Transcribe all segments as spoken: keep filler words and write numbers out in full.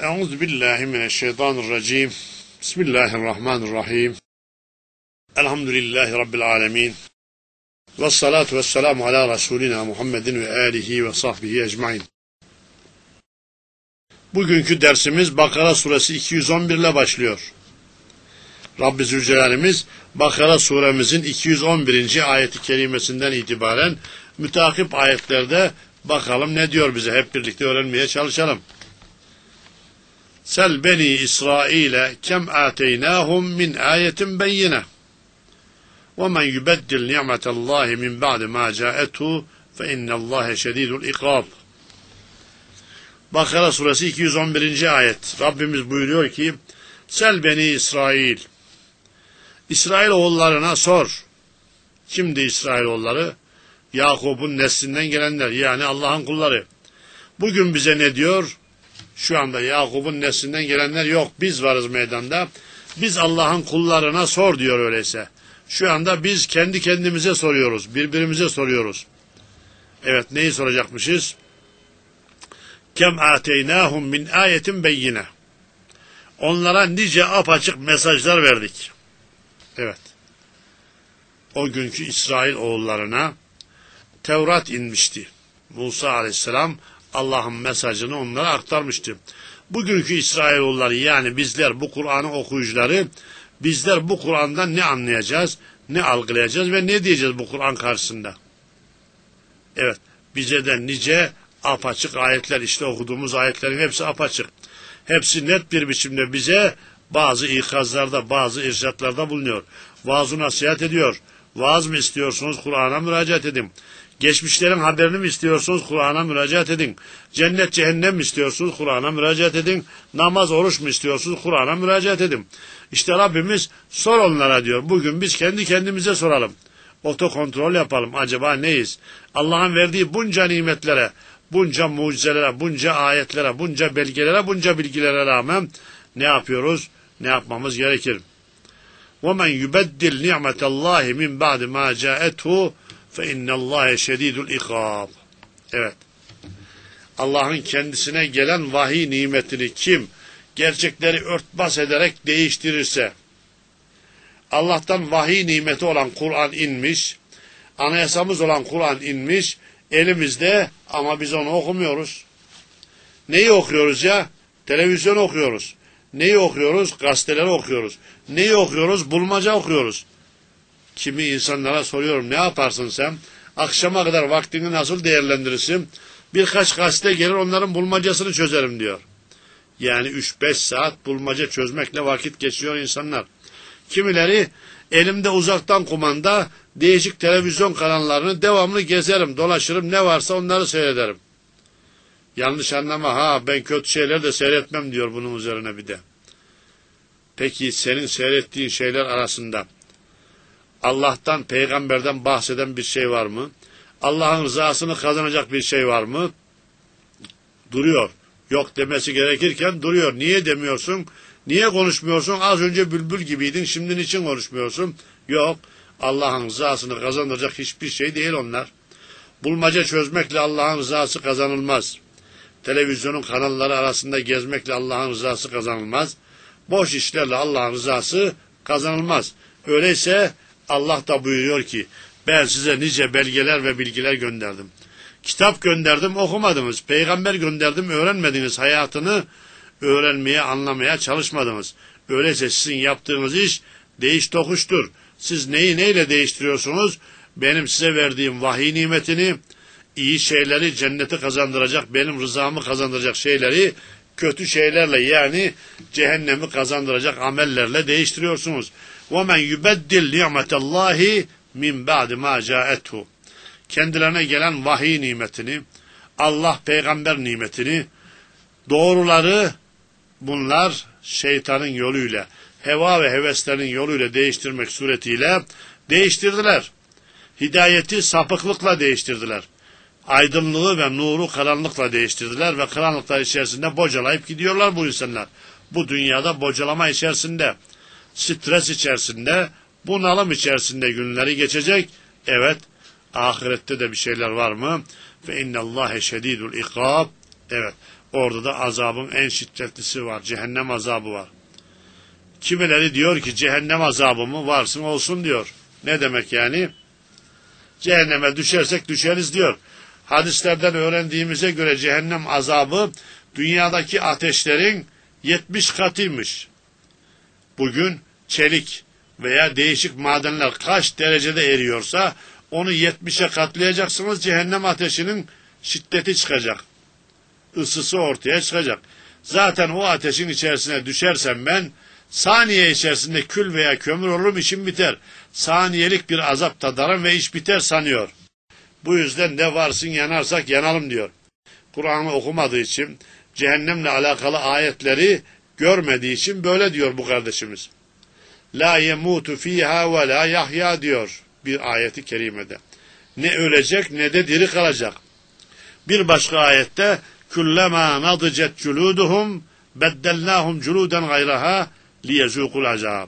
Euzu billahi mineşşeytanirracim. Bismillahirrahmanirrahim. Elhamdülillahi Rabbil alemin. Vessalatu vesselamu ala Resulina Muhammedin ve alihi ve sahbihi ecmain. Bugünkü dersimiz Bakara suresi iki yüz on bir ile başlıyor. Rabbi Zülcelal'imiz Bakara suremizin iki yüz on birinci ayeti kerimesinden itibaren mütakip ayetlerde bakalım ne diyor bize, hep birlikte öğrenmeye çalışalım. Sel beni İsrail'e kem ateynâhum min ayetin beyyine ve men yubeddil ni'metallahi min ba'di ma câetu fe innallâhe şedîdul ikâb. Bakara suresi iki yüz on birinci ayet. Rabbimiz buyuruyor ki Sel beni İsrail, İsrail oğullarına sor. Kimdi İsrail oğulları? Yakup'un neslinden gelenler, yani Allah'ın kulları. Bugün bize ne diyor? Şu anda Yakup'un neslinden gelenler yok. Biz varız meydanda. Biz Allah'ın kullarına sor diyor öyleyse. Şu anda biz kendi kendimize soruyoruz. Birbirimize soruyoruz. Evet, neyi soracakmışız? Kem ateynâhum min ayetin beyyine. Onlara nice apaçık mesajlar verdik. Evet. O günkü İsrail oğullarına Tevrat inmişti. Musa aleyhisselam Allah'ın mesajını onlara aktarmıştı. Bugünkü İsrailoğulları, yani bizler, bu Kur'an'ın okuyucuları, bizler bu Kur'an'dan ne anlayacağız, ne algılayacağız ve ne diyeceğiz bu Kur'an karşısında? Evet, bize de nice apaçık ayetler, işte okuduğumuz ayetlerin hepsi apaçık. Hepsi net bir biçimde bize bazı ikazlarda, bazı irşatlarda bulunuyor. Vaaz-ı nasihat ediyor. Vaaz mı istiyorsunuz? Kur'an'a müracaat edin. Geçmişlerin haberini mi istiyorsunuz? Kur'an'a müracaat edin. Cennet cehennem mi istiyorsunuz? Kur'an'a müracaat edin. Namaz oruç mu istiyorsunuz? Kur'an'a müracaat edin. İşte Rabbimiz sor onlara diyor. Bugün biz kendi kendimize soralım. Otokontrol yapalım. Acaba neyiz? Allah'ın verdiği bunca nimetlere, bunca mucizelere, bunca ayetlere, bunca belgelere, bunca bilgilere rağmen ne yapıyoruz? Ne yapmamız gerekir? وَمَنْ يُبَدِّلْ نِعْمَةَ اللّٰهِ مِنْ بَعْدِ مَا جَاءَتْهُ فَاِنَّ اللّٰهَ شَد۪يدُ الْاِقَابِ. Evet. Allah'ın kendisine gelen vahiy nimetini kim gerçekleri örtbas ederek değiştirirse, Allah'tan vahiy nimeti olan Kur'an inmiş, anayasamız olan Kur'an inmiş, elimizde ama biz onu okumuyoruz. Neyi okuyoruz ya? Televizyon okuyoruz. Neyi okuyoruz? Gazeteleri okuyoruz. Neyi okuyoruz? Bulmaca okuyoruz. Kimi insanlara soruyorum, ne yaparsın sen? Akşama kadar vaktini nasıl değerlendirirsin? Birkaç gazete gelir, onların bulmacasını çözerim diyor. Yani üç beş saat bulmaca çözmekle vakit geçiriyor insanlar. Kimileri elimde uzaktan kumanda değişik televizyon kanallarını devamlı gezerim, dolaşırım, ne varsa onları seyrederim. Yanlış anlama ha, ben kötü şeyler de seyretmem diyor bunun üzerine bir de. Peki senin seyrettiğin şeyler arasında Allah'tan, peygamberden bahseden bir şey var mı? Allah'ın rızasını kazanacak bir şey var mı? Duruyor. Yok demesi gerekirken duruyor. Niye demiyorsun? Niye konuşmuyorsun? Az önce bülbül gibiydin, şimdi niçin konuşmuyorsun? Yok. Allah'ın rızasını kazandıracak hiçbir şey değil onlar. Bulmaca çözmekle Allah'ın rızası kazanılmaz. Televizyonun kanalları arasında gezmekle Allah'ın rızası kazanılmaz. Boş işlerle Allah'ın rızası kazanılmaz. Öyleyse Allah da buyuruyor ki ben size nice belgeler ve bilgiler gönderdim. Kitap gönderdim, okumadınız. Peygamber gönderdim, öğrenmediniz. Hayatını öğrenmeye, anlamaya çalışmadınız. Öyleyse sizin yaptığınız iş değiş tokuştur. Siz neyi neyle değiştiriyorsunuz? Benim size verdiğim vahiy nimetini, iyi şeyleri, cenneti kazandıracak, benim rızamı kazandıracak şeyleri kötü şeylerle, yani cehennemi kazandıracak amellerle değiştiriyorsunuz. وَمَنْ يُبَدِّلْ نِعْمَةَ اللّٰهِ مِنْ بَعْدِ مَا جَاءَتْهُ. Kendilerine gelen vahiy nimetini, Allah peygamber nimetini, doğruları bunlar şeytanın yoluyla, heva ve heveslerin yoluyla değiştirmek suretiyle değiştirdiler. Hidayeti sapıklıkla değiştirdiler. Aydınlığı ve nuru karanlıkla değiştirdiler ve karanlıklar içerisinde bocalayıp gidiyorlar bu insanlar. Bu dünyada bocalama içerisinde, stres içerisinde, bunalım içerisinde günleri geçecek. Evet, ahirette de bir şeyler var mı? Fe innallâhe şedîdul ikâb. Evet, Orada da azabın en şiddetlisi var. Cehennem azabı var. Kimileri diyor ki cehennem azabı mı varsın olsun diyor. Ne demek yani? Cehenneme düşersek düşeriz diyor. Hadislerden öğrendiğimize göre cehennem azabı dünyadaki ateşlerin yetmiş katıymış. Bugün çelik veya değişik madenler kaç derecede eriyorsa onu yetmişe katlayacaksınız, cehennem ateşinin şiddeti çıkacak. Isısı ortaya çıkacak. Zaten o ateşin içerisine düşersem ben saniye içerisinde kül veya kömür olurum, işim biter. Saniyelik bir azap tadarım ve iş biter sanıyor. Bu yüzden ne varsın yanarsak yanalım diyor. Kur'an'ı okumadığı için, cehennemle alakalı ayetleri görmediği için böyle diyor bu kardeşimiz. La yemutu fiha ve la yahya diyor bir ayeti kerimede. Ne ölecek ne de diri kalacak. Bir başka ayette kullama nadicet culuduhum beddellahum culuden gayraha liyezukul azab.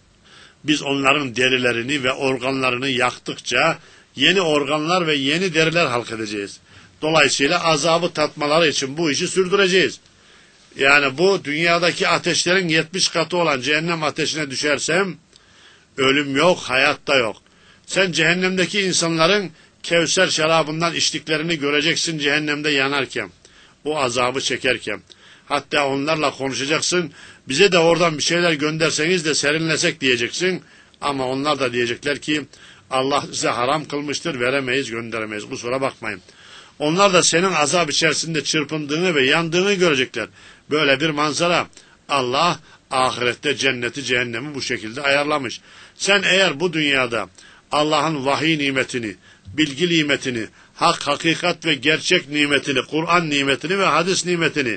Biz onların derilerini ve organlarını yaktıkça yeni organlar ve yeni deriler halk edeceğiz. Dolayısıyla azabı tatmaları için bu işi sürdüreceğiz. Yani bu dünyadaki ateşlerin yetmiş katı olan cehennem ateşine düşersem ölüm yok, hayat da yok. Sen cehennemdeki insanların Kevser şarabından içtiklerini göreceksin cehennemde yanarken, o azabı çekerken. Hatta onlarla konuşacaksın, bize de oradan bir şeyler gönderseniz de serinlesek diyeceksin. Ama onlar da diyecekler ki Allah size haram kılmıştır, veremeyiz, gönderemeyiz, kusura bakmayın. Onlar da senin azap içerisinde çırpındığını ve yandığını görecekler. Böyle bir manzara. Allah ahirette cenneti cehennemi bu şekilde ayarlamış. Sen eğer bu dünyada Allah'ın vahiy nimetini, bilgi nimetini, hak, hakikat ve gerçek nimetini, Kur'an nimetini ve hadis nimetini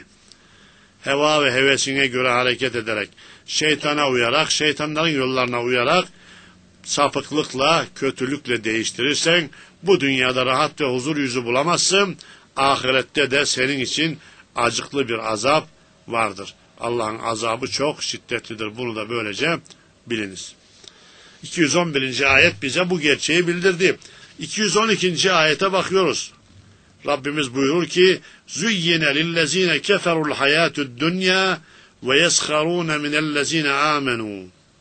heva ve hevesine göre hareket ederek, şeytana uyarak, şeytanların yollarına uyarak, sapıklıkla, kötülükle değiştirirsen, bu dünyada rahat ve huzur yüzü bulamazsın, ahirette de senin için acıklı bir azap vardır. Allah'ın azabı çok şiddetlidir. Bunu da böylece biliniz. iki yüz on birinci ayet bize bu gerçeği bildirdi. iki yüz on ikinci ayete bakıyoruz. Rabbimiz buyurur ki Züyyine lillezine keferul hayatud dünya ve yesharune minellezine amenu.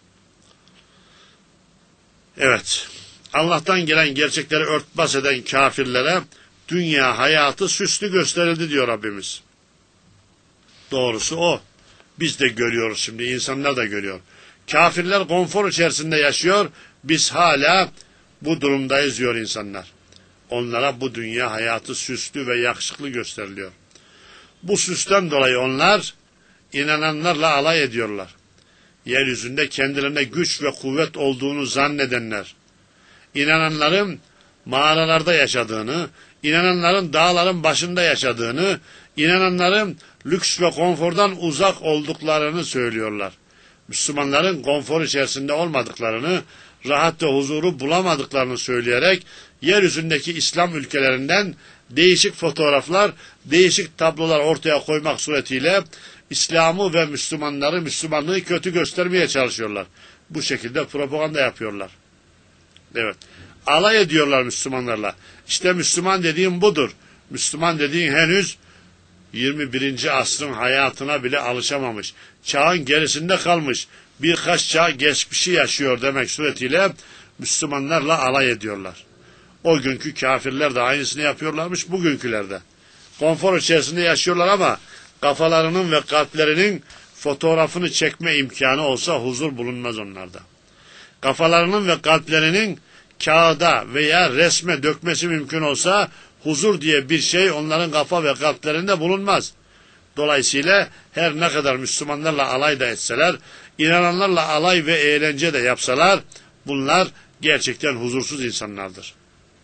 Evet, Allah'tan gelen gerçekleri örtbas eden kafirlere dünya hayatı süslü gösterildi diyor Rabbimiz. Doğrusu o. Biz de görüyoruz şimdi, insanlar da görüyor. Kafirler konfor içerisinde yaşıyor, biz hala bu durumdayız diyor insanlar. Onlara bu dünya hayatı süslü ve yakışıklı gösteriliyor. Bu süsten dolayı onlar inananlarla alay ediyorlar. Yeryüzünde kendilerine güç ve kuvvet olduğunu zannedenler, inananların mağaralarda yaşadığını, inananların dağların başında yaşadığını, inananların lüks ve konfordan uzak olduklarını söylüyorlar. Müslümanların konfor içerisinde olmadıklarını, rahat ve huzuru bulamadıklarını söyleyerek yeryüzündeki İslam ülkelerinden değişik fotoğraflar, değişik tablolar ortaya koymak suretiyle İslam'ı ve Müslümanları, Müslümanlığı kötü göstermeye çalışıyorlar. Bu şekilde propaganda yapıyorlar. Evet. Alay ediyorlar Müslümanlarla. İşte Müslüman dediğin budur. Müslüman dediğin henüz yirmi birinci asrın hayatına bile alışamamış. Çağın gerisinde kalmış. Birkaç çağ geçmişi yaşıyor demek suretiyle Müslümanlarla alay ediyorlar. O günkü kafirler de aynısını yapıyorlarmış bugünkülerde. Konfor içerisinde yaşıyorlar ama kafalarının ve kalplerinin fotoğrafını çekme imkanı olsa huzur bulunmaz onlarda. Kafalarının ve kalplerinin kağıda veya resme dökmesi mümkün olsa huzur diye bir şey onların kafa ve kalplerinde bulunmaz. Dolayısıyla her ne kadar Müslümanlarla alay da etseler, inananlarla alay ve eğlence de yapsalar, bunlar gerçekten huzursuz insanlardır.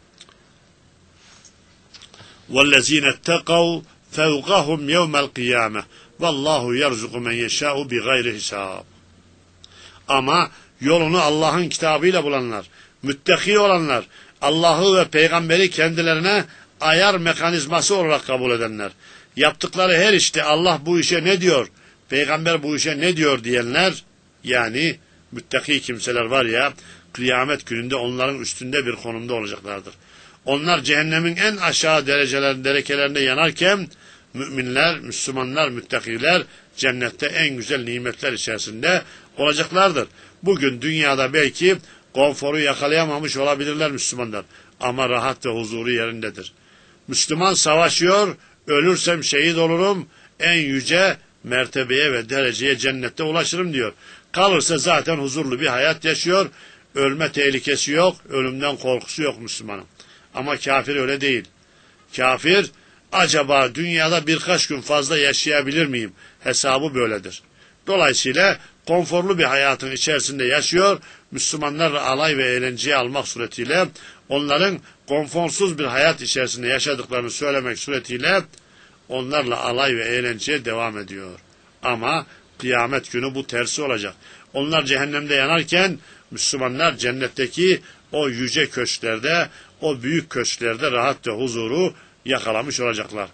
وَالَّذ۪ينَ اتَّقَوْا فَوْقَهُمْ يَوْمَ الْقِيَامَةِ وَاللّٰهُ يَرْزُقُ مَنْ يَشَاءُ بِغَيْرِ حِسَابٍ. Ama yolunu Allah'ın kitabıyla bulanlar, müttaki olanlar, Allah'ı ve peygamberi kendilerine ayar mekanizması olarak kabul edenler, yaptıkları her işte Allah bu işe ne diyor, peygamber bu işe ne diyor diyenler, yani müttaki kimseler var ya, kıyamet gününde onların üstünde bir konumda olacaklardır. Onlar cehennemin en aşağı derecelerinde, derekelerinde yanarken, müminler, Müslümanlar, müttakiler cennette en güzel nimetler içerisinde olacaklardır. Bugün dünyada belki konforu yakalayamamış olabilirler Müslümanlar ama rahat ve huzuru yerindedir. Müslüman savaşıyor, ölürsem şehit olurum, en yüce mertebeye ve dereceye cennette ulaşırım diyor. Kalırsa zaten huzurlu bir hayat yaşıyor, ölme tehlikesi yok, ölümden korkusu yok Müslümanın. Ama kafir öyle değil. Kafir, acaba dünyada birkaç gün fazla yaşayabilir miyim? Hesabı böyledir. Dolayısıyla konforlu bir hayatın içerisinde yaşıyor, Müslümanlarla alay ve eğlenceye almak suretiyle, onların konforsuz bir hayat içerisinde yaşadıklarını söylemek suretiyle, onlarla alay ve eğlenceye devam ediyor. Ama kıyamet günü bu tersi olacak. Onlar cehennemde yanarken, Müslümanlar cennetteki o yüce köşklerde, o büyük köşklerde rahat ve huzuru yakalamış olacaklar.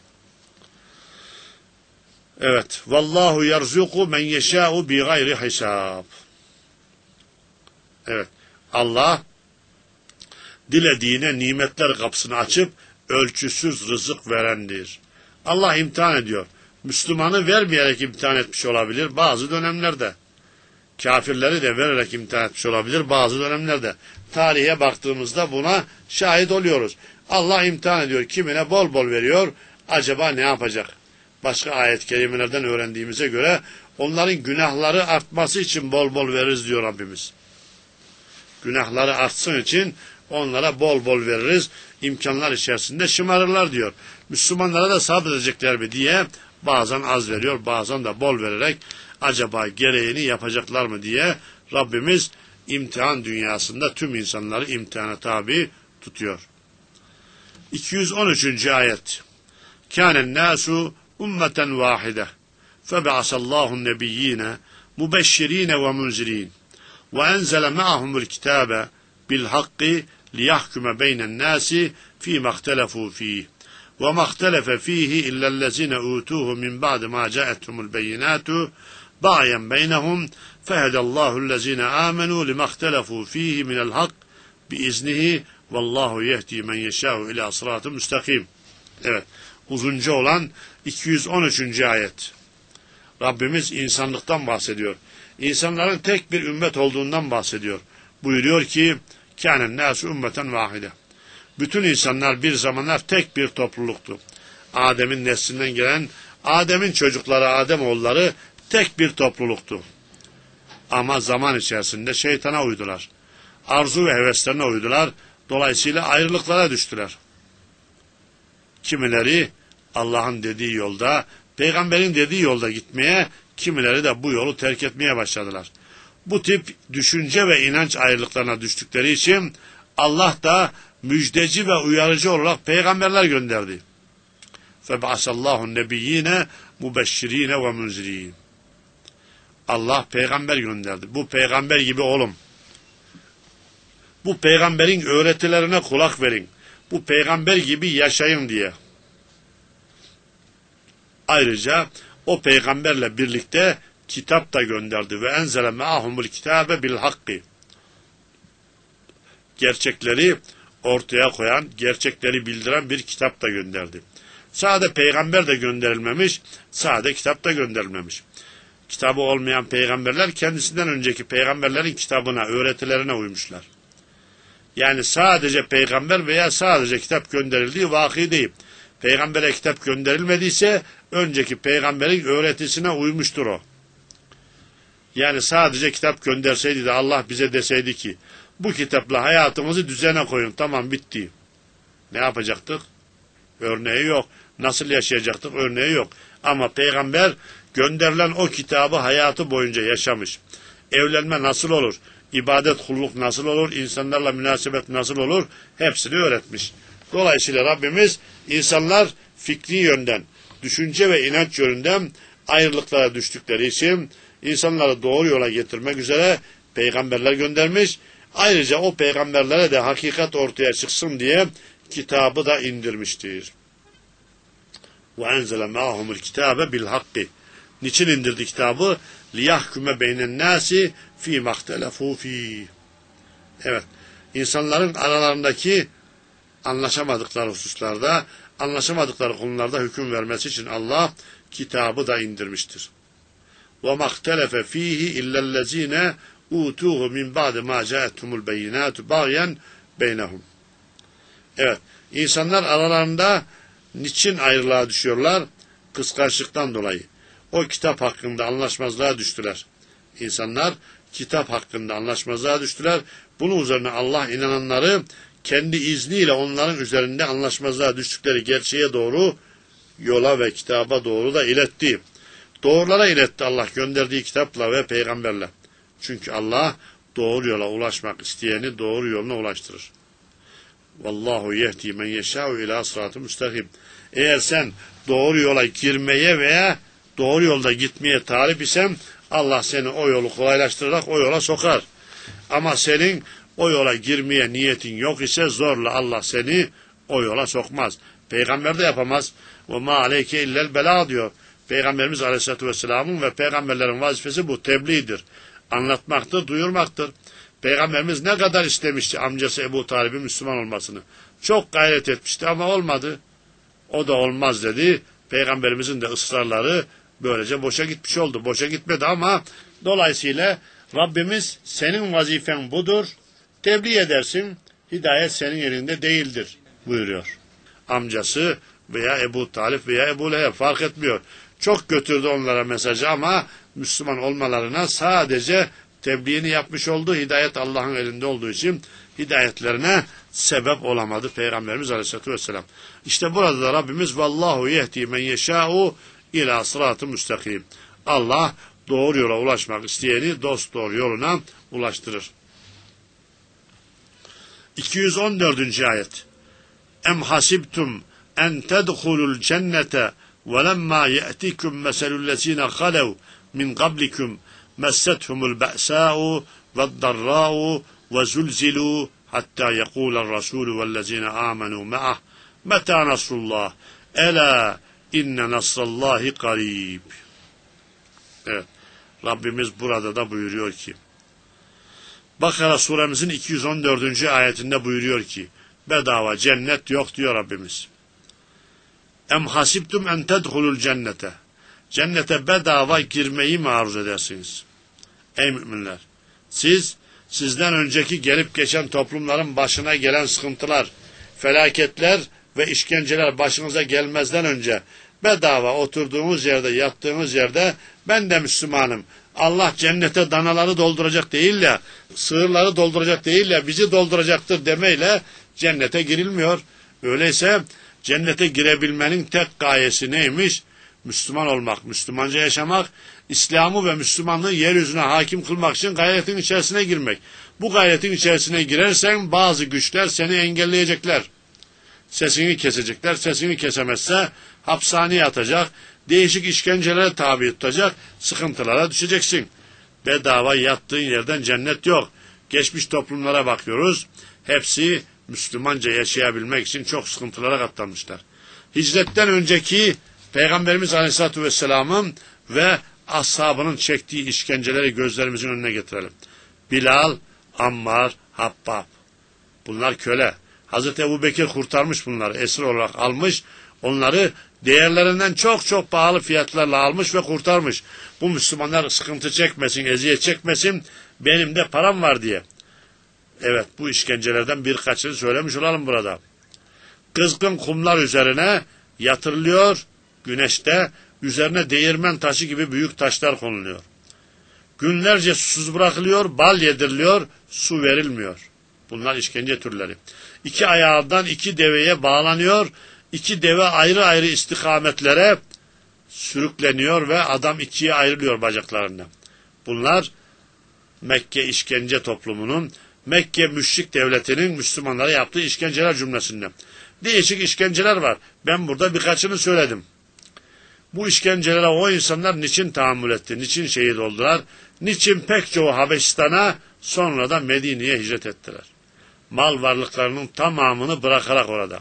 Evet. Vallahu yerzuku men yeşâ'u bi gayri hisab. Evet. Allah dilediğine nimetler kapısını açıp ölçüsüz rızık verendir. Allah imtihan ediyor. Müslümanı vermeyerek imtihan etmiş olabilir bazı dönemlerde. Kafirleri de vererek imtihan etmiş olabilir bazı dönemlerde. Tarihe baktığımızda buna şahit oluyoruz. Allah imtihan ediyor. Kimine bol bol veriyor. Acaba ne yapacak? Başka ayet-i kerimelerden öğrendiğimize göre onların günahları artması için bol bol veririz diyor Rabbimiz. Günahları artsın için onlara bol bol veririz. İmkanlar içerisinde şımarırlar diyor. Müslümanlara da sabredecekler mi diye bazen az veriyor, bazen de bol vererek acaba gereğini yapacaklar mı diye Rabbimiz imtihan dünyasında tüm insanları imtihana tabi tutuyor. iki yüz on üçüncü ayet. Kânen nâsu ummeten vâhide febe'asallâhun nebiyyîne mubeşşirîne ve munzirîn ve enzele ma'ahumul kitâbe bil hakkı liyahkume beynen nâsi fîmâ ihtelefû fîh ve mâ ihtelefe fîhi illellezîne ûtûhu min ba'di mâ câethumul beyinâtu ba'yen beynehum fehedallâhullezîne âmenû limâ ihtelefû fîhi minel hak biiznihi vallahu yehdi men yeşâhu ilâ sıratı müstakim. Evet. Uzunca olan iki yüz on üçüncü ayet. Rabbimiz insanlıktan bahsediyor. İnsanların tek bir ümmet olduğundan bahsediyor. Buyuruyor ki kânen nâsü ümmeten vâhide. Bütün insanlar bir zamanlar tek bir topluluktu. Adem'in neslinden gelen Adem'in çocukları, Ademoğulları tek bir topluluktu. Ama zaman içerisinde şeytana uydular. Arzu ve heveslerine uydular. Dolayısıyla ayrılıklara düştüler. Kimileri Allah'ın dediği yolda, Peygamberin dediği yolda gitmeye, kimileri de bu yolu terk etmeye başladılar. Bu tip düşünce ve inanç ayrılıklarına düştükleri için Allah da müjdeci ve uyarıcı olarak peygamberler gönderdi. Febasallahu nebiyyine mubeşşirine ve munzirin. Allah peygamber gönderdi. Bu peygamber gibi olun. Bu peygamberin öğretilerine kulak verin. Bu peygamber gibi yaşayın diye. Ayrıca o peygamberle birlikte kitap da gönderdi ve enzele me'ahumul kitabe bil hakkı. Gerçekleri ortaya koyan, gerçekleri bildiren bir kitap da gönderdi. Sade peygamber de gönderilmemiş, sade kitap da gönderilmemiş. Kitabı olmayan peygamberler kendisinden önceki peygamberlerin kitabına, öğretilerine uymuşlar. Yani sadece peygamber veya sadece kitap gönderildiği vaki değil. Peygambere kitap gönderilmediyse önceki peygamberin öğretisine uymuştur o. Yani sadece kitap gönderseydi de Allah bize deseydi ki bu kitapla hayatımızı düzene koyun, tamam bitti. Ne yapacaktık? Örneği yok. Nasıl yaşayacaktık? Örneği yok. Ama peygamber gönderilen o kitabı hayatı boyunca yaşamış. Evlenme nasıl olur? İbadet, kulluk nasıl olur? İnsanlarla münasebet nasıl olur? Hepsini öğretmiş. Dolayısıyla Rabbimiz insanlar fikri yönden, düşünce ve inanç yönünden ayrılıklara düştükleri için insanları doğru yola getirmek üzere peygamberler göndermiş. Ayrıca o peygamberlere de hakikat ortaya çıksın diye kitabı da indirmiştir. وَاَنْزَلَ مَعَهُمُ الْكِتَابَ بِالْحَقِّ. Niçin indirdi kitabı? لِيَحْكُمَ بَيْنَ النَّاسِ ف۪ي مَخْتَلَفُوا ف۪ي. Evet, insanların aralarındaki anlaşamadıkları hususlarda anlaşamadıkları konularda hüküm vermesi için Allah kitabı da indirmiştir. وَمَا اخْتَلَفَ ف۪يهِ اِلَّا الَّذ۪ينَ اُوتُوهُ مِنْ بَعْدِ مَا جَاءَتْهُمُ الْبَيِّنَاتُ بَغْيًا بَيْنَهُمْ. Evet, insanlar aralarında niçin ayrılığa düşüyorlar? Kıskançlıktan dolayı. O kitap hakkında anlaşmazlığa düştüler. İnsanlar kitap hakkında anlaşmazlığa düştüler. Bunun üzerine Allah inananları kendi izniyle onların üzerinde anlaşmazlığa düştükleri gerçeğe doğru yola ve kitaba doğru da iletti. Doğrulara iletti Allah gönderdiği kitapla ve peygamberle. Çünkü Allah doğru yola ulaşmak isteyeni doğru yoluna ulaştırır. Vallahu yehdi men yeşâ'u ilâ sıratı müstakim. Eğer sen doğru yola girmeye veya doğru yolda gitmeye talip isen Allah seni o yolu kolaylaştırarak o yola sokar. Ama senin o yola girmeye niyetin yok ise zorla Allah seni o yola sokmaz. Peygamber de yapamaz. وَمَا عَلَيْكَ اِلَّا الْبَلَاء diyor. Peygamberimiz Aleyhisselatü Vesselam'ın ve peygamberlerin vazifesi bu, tebliğdir. Anlatmaktır, duyurmaktır. Peygamberimiz ne kadar istemişti amcası Ebu Talib'in Müslüman olmasını. Çok gayret etmişti ama olmadı. O da olmaz dedi. Peygamberimizin de ısrarları böylece boşa gitmiş oldu. Boşa gitmedi ama dolayısıyla Rabbimiz senin vazifen budur. Tebliğ edersin. Hidayet senin elinde değildir buyuruyor. Amcası veya Ebu Talip veya Ebu Leheb fark etmiyor. Çok götürdü onlara mesajı ama Müslüman olmalarına sadece tebliğini yapmış oldu. Hidayet Allah'ın elinde olduğu için hidayetlerine sebep olamadı Peygamberimiz Aleyhisselatü Vesselam. İşte burada da Rabbimiz vallahu yehdi men yeşâ'u ilâ sıratı müstakim. Allah doğru yola ulaşmak isteyeni dost doğru yoluna ulaştırır. iki yüz on dördüncü ayet. Em hasibtum en tedhulul cennete ve lemma ye'tikum meselullezine halev min qablikum messethumul ba'sâ'u ve'd-darrâ'u ve zulzilû hatta yekûler rasûlü vellezine âmenû me'ah metâ nasrullah elâ inne nasrallahi qarîb. Evet, Rabbimiz burada da buyuruyor ki, Bakara suremizin iki yüz on dördüncü ayetinde buyuruyor ki, bedava cennet yok diyor Rabbimiz. Em hasibtum en tedhulul cennete. Cennete bedava girmeyi mi arzu edersiniz? Ey müminler! Siz, sizden önceki gelip geçen toplumların başına gelen sıkıntılar, felaketler ve işkenceler başınıza gelmezden önce bedava oturduğunuz yerde, yattığınız yerde ben de Müslümanım. Allah cennete danaları dolduracak değil ya, sığırları dolduracak değil ya, bizi dolduracaktır demeyle cennete girilmiyor. Öyleyse cennete girebilmenin tek gayesi neymiş? Müslüman olmak, Müslümanca yaşamak, İslam'ı ve Müslümanlığı yeryüzüne hakim kılmak için gayretin içerisine girmek. Bu gayretin içerisine girersen bazı güçler seni engelleyecekler. Sesini kesecekler, sesini kesemezse hapishaneye atacak, değişik işkencelere tabi tutacak, sıkıntılara düşeceksin. Bedava yattığın yerden cennet yok. Geçmiş toplumlara bakıyoruz, hepsi Müslümanca yaşayabilmek için çok sıkıntılara katlanmışlar. Hicretten önceki Peygamberimiz Aleyhisselatü Vesselam'ın ve ashabının çektiği işkenceleri gözlerimizin önüne getirelim. Bilal, Ammar, Habbab. Bunlar köle. Hazreti Ebubekir kurtarmış bunları, esir olarak almış. Onları değerlerinden çok çok pahalı fiyatlarla almış ve kurtarmış. Bu Müslümanlar sıkıntı çekmesin, eziyet çekmesin, benim de param var diye. Evet, bu işkencelerden birkaçını söylemiş olalım burada. Kızgın kumlar üzerine yatırılıyor, güneşte üzerine değirmen taşı gibi büyük taşlar konuluyor. Günlerce susuz bırakılıyor, bal yediriliyor, su verilmiyor. Bunlar işkence türleri. İki ayağından iki deveye bağlanıyor, iki deve ayrı ayrı istikametlere sürükleniyor ve adam ikiye ayrılıyor bacaklarından. Bunlar Mekke işkence toplumunun, Mekke müşrik devletinin Müslümanlara yaptığı işkenceler cümlesinden. Değişik işkenceler var. Ben burada birkaçını söyledim. Bu işkencelere o insanlar niçin tahammül etti, niçin şehit oldular, niçin pek çoğu Habeşistan'a sonra da Medine'ye hicret ettiler. Mal varlıklarının tamamını bırakarak orada.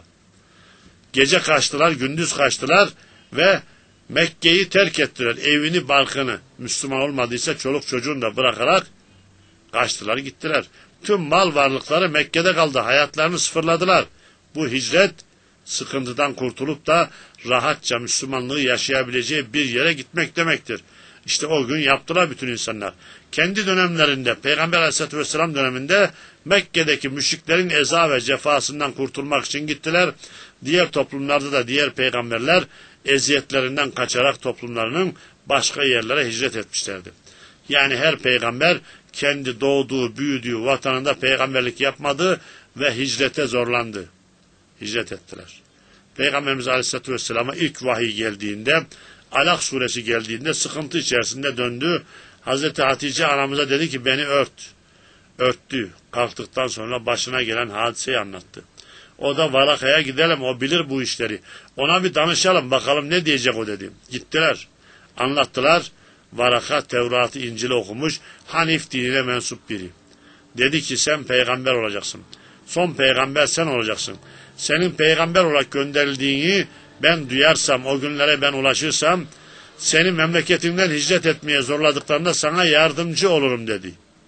Gece kaçtılar, gündüz kaçtılar ve Mekke'yi terk ettiler. Evini, barkını, Müslüman olmadıysa çoluk çocuğunu da bırakarak kaçtılar, gittiler. Tüm mal varlıkları Mekke'de kaldı. Hayatlarını sıfırladılar. Bu hicret sıkıntıdan kurtulup da rahatça Müslümanlığı yaşayabileceği bir yere gitmek demektir. İşte o gün yaptılar bütün insanlar. Kendi dönemlerinde, Peygamber Aleyhisselatü Vesselam döneminde Mekke'deki müşriklerin eza ve cefasından kurtulmak için gittiler. Diğer toplumlarda da diğer peygamberler eziyetlerinden kaçarak toplumlarının başka yerlere hicret etmişlerdi. Yani her peygamber kendi doğduğu, büyüdüğü vatanında peygamberlik yapmadı ve hicrete zorlandı. Hicret ettiler. Peygamberimiz Aleyhisselatü Vesselam'a ilk vahiy geldiğinde, Alak suresi geldiğinde sıkıntı içerisinde döndü. Hazreti Hatice anamıza dedi ki beni ört. Örttü. Kalktıktan sonra başına gelen hadiseyi anlattı. O da Varaka'ya gidelim, o bilir bu işleri. Ona bir danışalım bakalım ne diyecek o dedi. Gittiler. Anlattılar. Varaka Tevrat'ı, İncil'i okumuş. Hanif dinine mensup biri. Dedi ki sen peygamber olacaksın. Son peygamber sen olacaksın. Senin peygamber olarak gönderildiğini ben duyarsam, o günlere ben ulaşırsam, seni memleketinden hicret etmeye zorladıklarında sana yardımcı olurum dedi.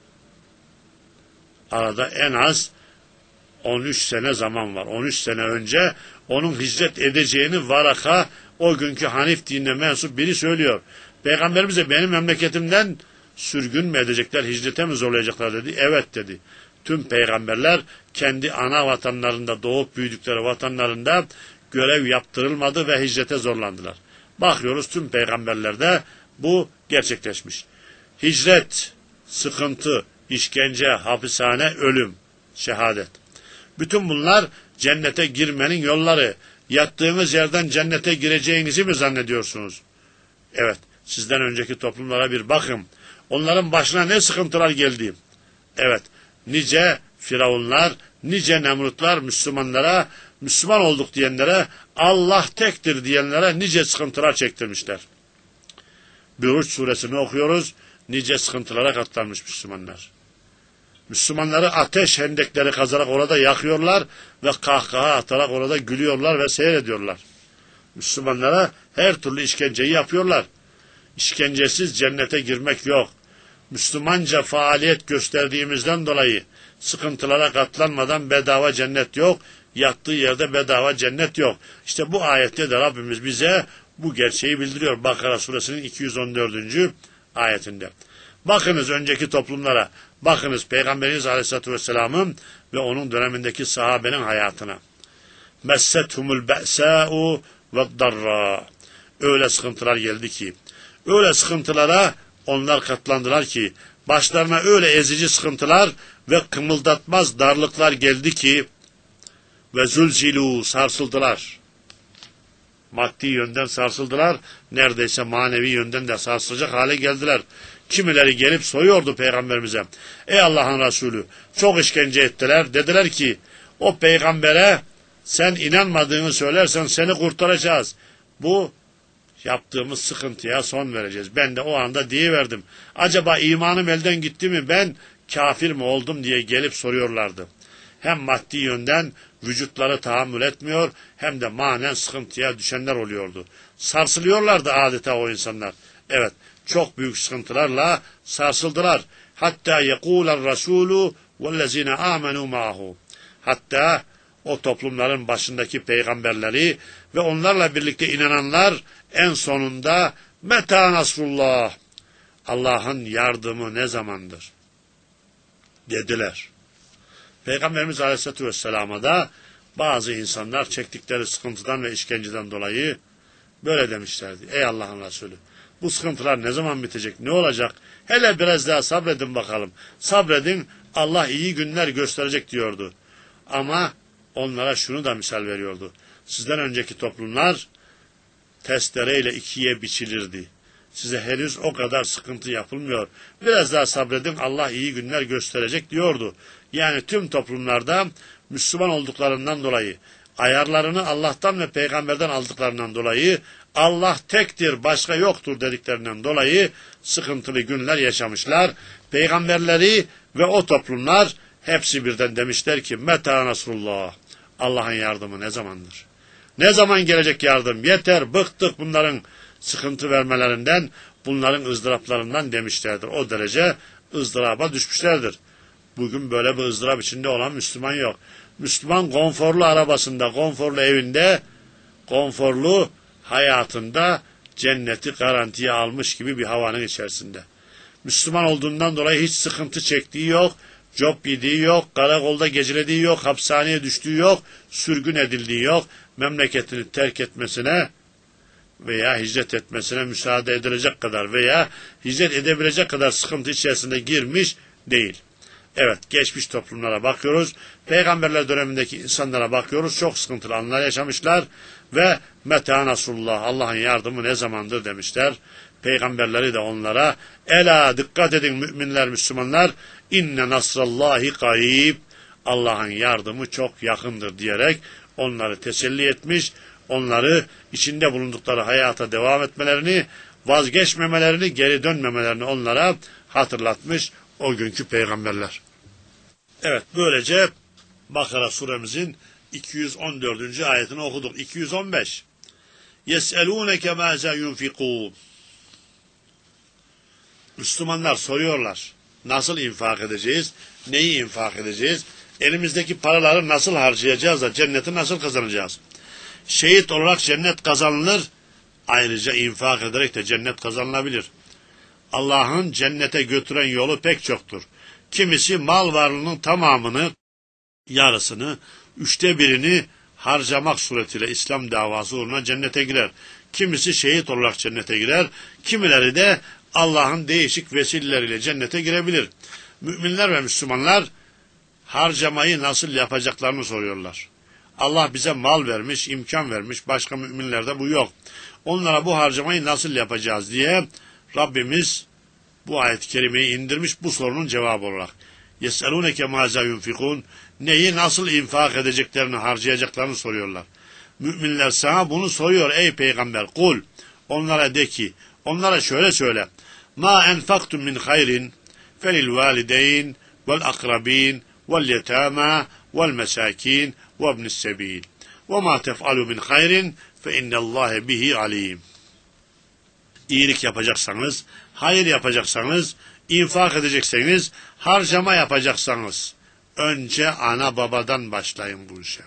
Arada en az on üç sene zaman var. on üç sene önce onun hicret edeceğini Varaka, o günkü Hanif dinine mensup biri söylüyor. Peygamberimize benim memleketimden sürgün mü edecekler, hicrete mi zorlayacaklar dedi. Evet dedi. Tüm peygamberler kendi ana vatanlarında, doğup büyüdükleri vatanlarında görev yaptırılmadı ve hicrete zorlandılar. Bakıyoruz tüm peygamberlerde bu gerçekleşmiş. Hicret, sıkıntı, işkence, hapishane, ölüm, şehadet. Bütün bunlar cennete girmenin yolları. Yattığınız yerden cennete gireceğinizi mi zannediyorsunuz? Evet, sizden önceki toplumlara bir bakın. Onların başına ne sıkıntılar geldi? Evet, nice firavunlar, nice Nemrutlar Müslümanlara, Müslüman olduk diyenlere, Allah tektir diyenlere nice sıkıntılar çektirmişler. Buruç suresini okuyoruz, nice sıkıntılara katlanmış Müslümanlar. Müslümanları ateş hendekleri kazarak orada yakıyorlar ve kahkaha atarak orada gülüyorlar ve seyrediyorlar. Müslümanlara her türlü işkenceyi yapıyorlar. İşkencesiz cennete girmek yok. Müslümanca faaliyet gösterdiğimizden dolayı sıkıntılara katlanmadan bedava cennet yok. Yattığı yerde bedava cennet yok. İşte bu ayette de Rabbimiz bize bu gerçeği bildiriyor. Bakara suresinin iki yüz on dördüncü ayetinde. Bakınız önceki toplumlara, bakınız Peygamberimiz Aleyhisselatü Vesselam'ın ve onun dönemindeki sahabenin hayatına. Messethumul be'sâ'u ve'd-darrâ. Öyle sıkıntılar geldi ki, öyle sıkıntılara onlar katlandılar ki, başlarına öyle ezici sıkıntılar ve kımıldatmaz darlıklar geldi ki, ve zülzilû, sarsıldılar. Maddi yönden sarsıldılar, neredeyse manevi yönden de sarsılacak hale geldiler. Kimileri gelip soruyordu Peygamberimize. Ey Allah'ın Resulü, çok işkence ettiler. Dediler ki, o peygambere sen inanmadığını söylersen seni kurtaracağız. Bu yaptığımız sıkıntıya son vereceğiz. Ben de o anda diyiverdim. Acaba imanım elden gitti mi, ben kafir mi oldum diye gelip soruyorlardı. Hem maddi yönden vücutları tahammül etmiyor, hem de manen sıkıntıya düşenler oluyordu. Sarsılıyorlardı adeta o insanlar. Evet, çok büyük sıkıntılarla sarsıldılar. Hatta yekûler rasûlû vellezîne âmenû ma'ahu. Hatta o toplumların başındaki peygamberleri ve onlarla birlikte inananlar en sonunda meta nasrullah, Allah'ın yardımı ne zamandır dediler. Peygamberimiz Aleyhisselatü Vesselam'a da bazı insanlar çektikleri sıkıntıdan ve işkenceden dolayı böyle demişlerdi. Ey Allah'ın Resulü, bu sıkıntılar ne zaman bitecek, ne olacak? Hele biraz daha sabredin bakalım. Sabredin, Allah iyi günler gösterecek diyordu. Ama onlara şunu da misal veriyordu. Sizden önceki toplumlar testereyle ikiye biçilirdi. Size henüz o kadar sıkıntı yapılmıyor. Biraz daha sabredin, Allah iyi günler gösterecek diyordu. Yani tüm toplumlarda Müslüman olduklarından dolayı, ayarlarını Allah'tan ve peygamberden aldıklarından dolayı, Allah tektir, başka yoktur dediklerinden dolayı sıkıntılı günler yaşamışlar. Peygamberleri ve o toplumlar hepsi birden demişler ki meta nasrullah, Allah'ın yardımı ne zamandır? Ne zaman gelecek yardım? Yeter, bıktık bunların sıkıntı vermelerinden, bunların ızdıraplarından demişlerdir. O derece ızdıraba düşmüşlerdir. Bugün böyle bir ızdırap içinde olan Müslüman yok. Müslüman konforlu arabasında, konforlu evinde, konforlu hayatında cenneti garantiye almış gibi bir havanın içerisinde. Müslüman olduğundan dolayı hiç sıkıntı çektiği yok, cop yediği yok, karakolda gecelediği yok, hapishaneye düştüğü yok, sürgün edildiği yok, memleketini terk etmesine veya hicret etmesine müsaade edilecek kadar veya hicret edebilecek kadar sıkıntı içerisinde girmiş değil. Evet, geçmiş toplumlara bakıyoruz, peygamberler dönemindeki insanlara bakıyoruz, çok sıkıntılı anlar yaşamışlar ve meta nasrullah, Allah'ın yardımı ne zamandır demişler. Peygamberleri de onlara, ela dikkat edin müminler, Müslümanlar, inne nasrallahi karib, Allah'ın yardımı çok yakındır diyerek onları teselli etmiş, onları içinde bulundukları hayata devam etmelerini, vazgeçmemelerini, geri dönmemelerini onlara hatırlatmış o günkü peygamberler. Evet, böylece Bakara suremizin iki yüz on dördüncü ayetini okuduk. iki yüz on beş. Yes'elûneke mâzâ yunfikûn. Müslümanlar soruyorlar. Nasıl infak edeceğiz? Neyi infak edeceğiz? Elimizdeki paraları nasıl harcayacağız da cenneti nasıl kazanacağız? Şehit olarak cennet kazanılır. Ayrıca infak ederek de cennet kazanılabilir. Allah'ın cennete götüren yolu pek çoktur. Kimisi mal varlığının tamamını, yarısını, üçte birini harcamak suretiyle İslam davası uğruna cennete girer. Kimisi şehit olarak cennete girer. Kimileri de Allah'ın değişik vesileleriyle cennete girebilir. Müminler ve Müslümanlar harcamayı nasıl yapacaklarını soruyorlar. Allah bize mal vermiş, imkan vermiş. Başka müminlerde bu yok. Onlara bu harcamayı nasıl yapacağız diye Rabbimiz bu ayet-i kerimeyi indirmiş bu sorunun cevabı olarak. Yes'elûneke mâzâ yunfikûn. Neyi nasıl infak edeceklerini, harcayacaklarını soruyorlar. Müminler sana bunu soruyor ey peygamber. Kul. Onlara de ki, onlara şöyle söyle. Ma enfaktum min hayrin felil valideyn vel akrabin vel yetâmâ vel mesâkîn ve ibnis sebîl. Ve ma tef'alû min hayrin fe innallâhe bihi alîm. İyilik yapacaksanız, hayır yapacaksanız, infak edecekseniz, harcama yapacaksanız, önce ana babadan başlayın bu işe.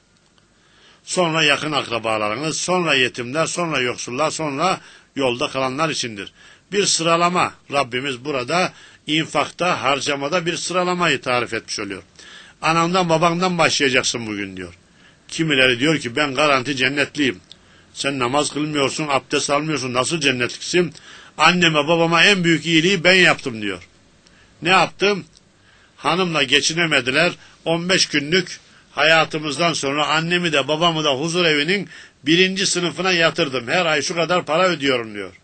Sonra yakın akrabalarınız, sonra yetimler, sonra yoksullar, sonra yolda kalanlar içindir. Bir sıralama, Rabbimiz burada infakta, harcamada bir sıralamayı tarif etmiş oluyor. Anamdan babandan başlayacaksın bugün diyor. Kimileri diyor ki ben garanti cennetliyim. Sen namaz kılmıyorsun, abdest almıyorsun, nasıl cennetliksin? Anneme babama en büyük iyiliği ben yaptım diyor. Ne yaptım? Hanımla geçinemediler. on beş günlük hayatımızdan sonra annemi de babamı da huzur evinin birinci sınıfına yatırdım. Her ay şu kadar para ödüyorum diyor.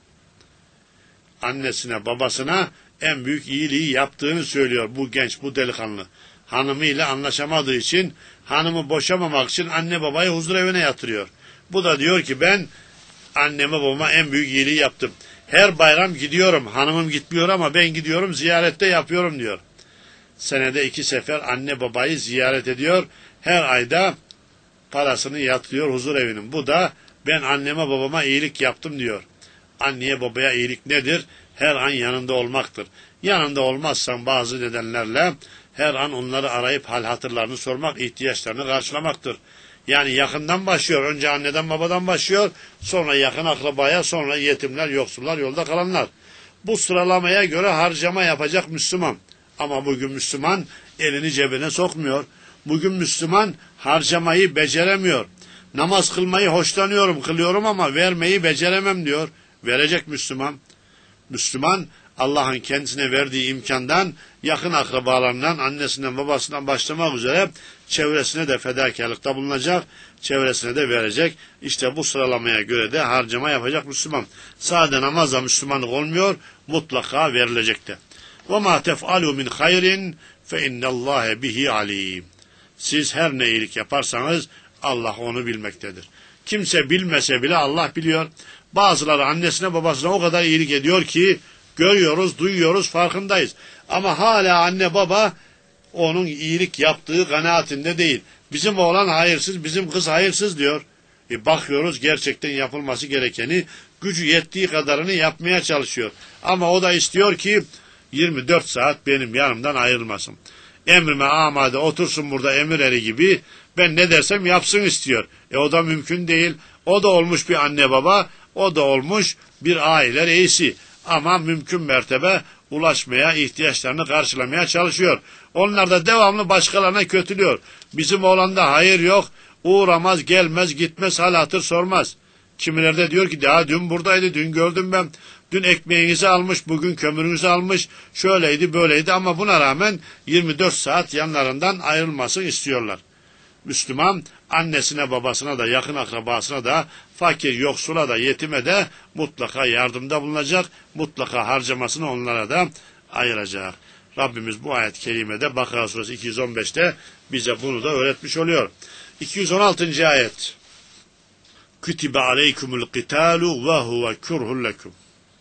Annesine babasına en büyük iyiliği yaptığını söylüyor bu genç, bu delikanlı. Hanımıyla anlaşamadığı için, hanımı boşamamak için anne babayı huzur evine yatırıyor. Bu da diyor ki ben anneme babama en büyük iyiliği yaptım. Her bayram gidiyorum, hanımım gitmiyor ama ben gidiyorum, ziyarette yapıyorum diyor. Senede iki sefer anne babayı ziyaret ediyor. Her ayda parasını yatırıyor huzur evinin. Bu da ben anneme babama iyilik yaptım diyor. Anneye babaya iyilik nedir? Her an yanında olmaktır. Yanında olmazsan bazı nedenlerle her an onları arayıp hal hatırlarını sormak, ihtiyaçlarını karşılamaktır. Yani yakından başlıyor. Önce anneden babadan başlıyor. Sonra yakın akrabaya, sonra yetimler, yoksullar, yolda kalanlar. Bu sıralamaya göre harcama yapacak Müslüman. Ama bugün Müslüman elini cebine sokmuyor. Bugün Müslüman harcamayı beceremiyor. Namaz kılmayı hoşlanıyorum, kılıyorum ama vermeyi beceremem diyor. Verecek Müslüman. Müslüman Allah'ın kendisine verdiği imkandan, yakın akrabalarından, annesinden, babasından başlamak üzere çevresine de fedakarlıkta bulunacak, çevresine de verecek. İşte bu sıralamaya göre de harcama yapacak Müslüman. Sadece namazla Müslümanlık olmuyor, mutlaka verilecek de. وَمَا تَفْعَلُوا مِنْ خَيْرٍ فَاِنَّ اللّٰهَ بِهِ عَلِيمٍ. Siz her ne iyilik yaparsanız Allah onu bilmektedir. Kimse bilmese bile Allah biliyor. Bazıları annesine babasına o kadar iyilik ediyor ki görüyoruz, duyuyoruz, farkındayız. Ama hala anne baba onun iyilik yaptığı kanaatinde değil. Bizim oğlan hayırsız, bizim kız hayırsız diyor. E bakıyoruz gerçekten yapılması gerekeni, gücü yettiği kadarını yapmaya çalışıyor. Ama o da istiyor ki yirmi dört saat benim yanımdan ayrılmasın. Emrime amade otursun burada emir eri gibi, ben ne dersem yapsın istiyor. E o da mümkün değil. O da olmuş bir anne baba, o da olmuş bir aile reisi. Ama mümkün mertebe ulaşmaya, ihtiyaçlarını karşılamaya çalışıyor. Onlar da devamlı başkalarına kötülüyor. Bizim oğlanda hayır yok, uğramaz, gelmez, gitmez, hal hatır sormaz. Kimileri de diyor ki daha dün buradaydı, dün gördüm ben, dün ekmeğinizi almış, bugün kömürünüzü almış, şöyleydi böyleydi ama buna rağmen yirmi dört saat yanlarından ayrılmasını istiyorlar. Müslüman annesine babasına da yakın akrabasına da fakir yoksula da yetime de mutlaka yardımda bulunacak, mutlaka harcamasını onlara da ayıracak. Rabbimiz bu ayet-i kerimede Bakara suresi iki yüz on beşte bize bunu da öğretmiş oluyor. iki yüz on altıncı ayet. Kütibe aleykumul qitalu ve huve kurhun lekum.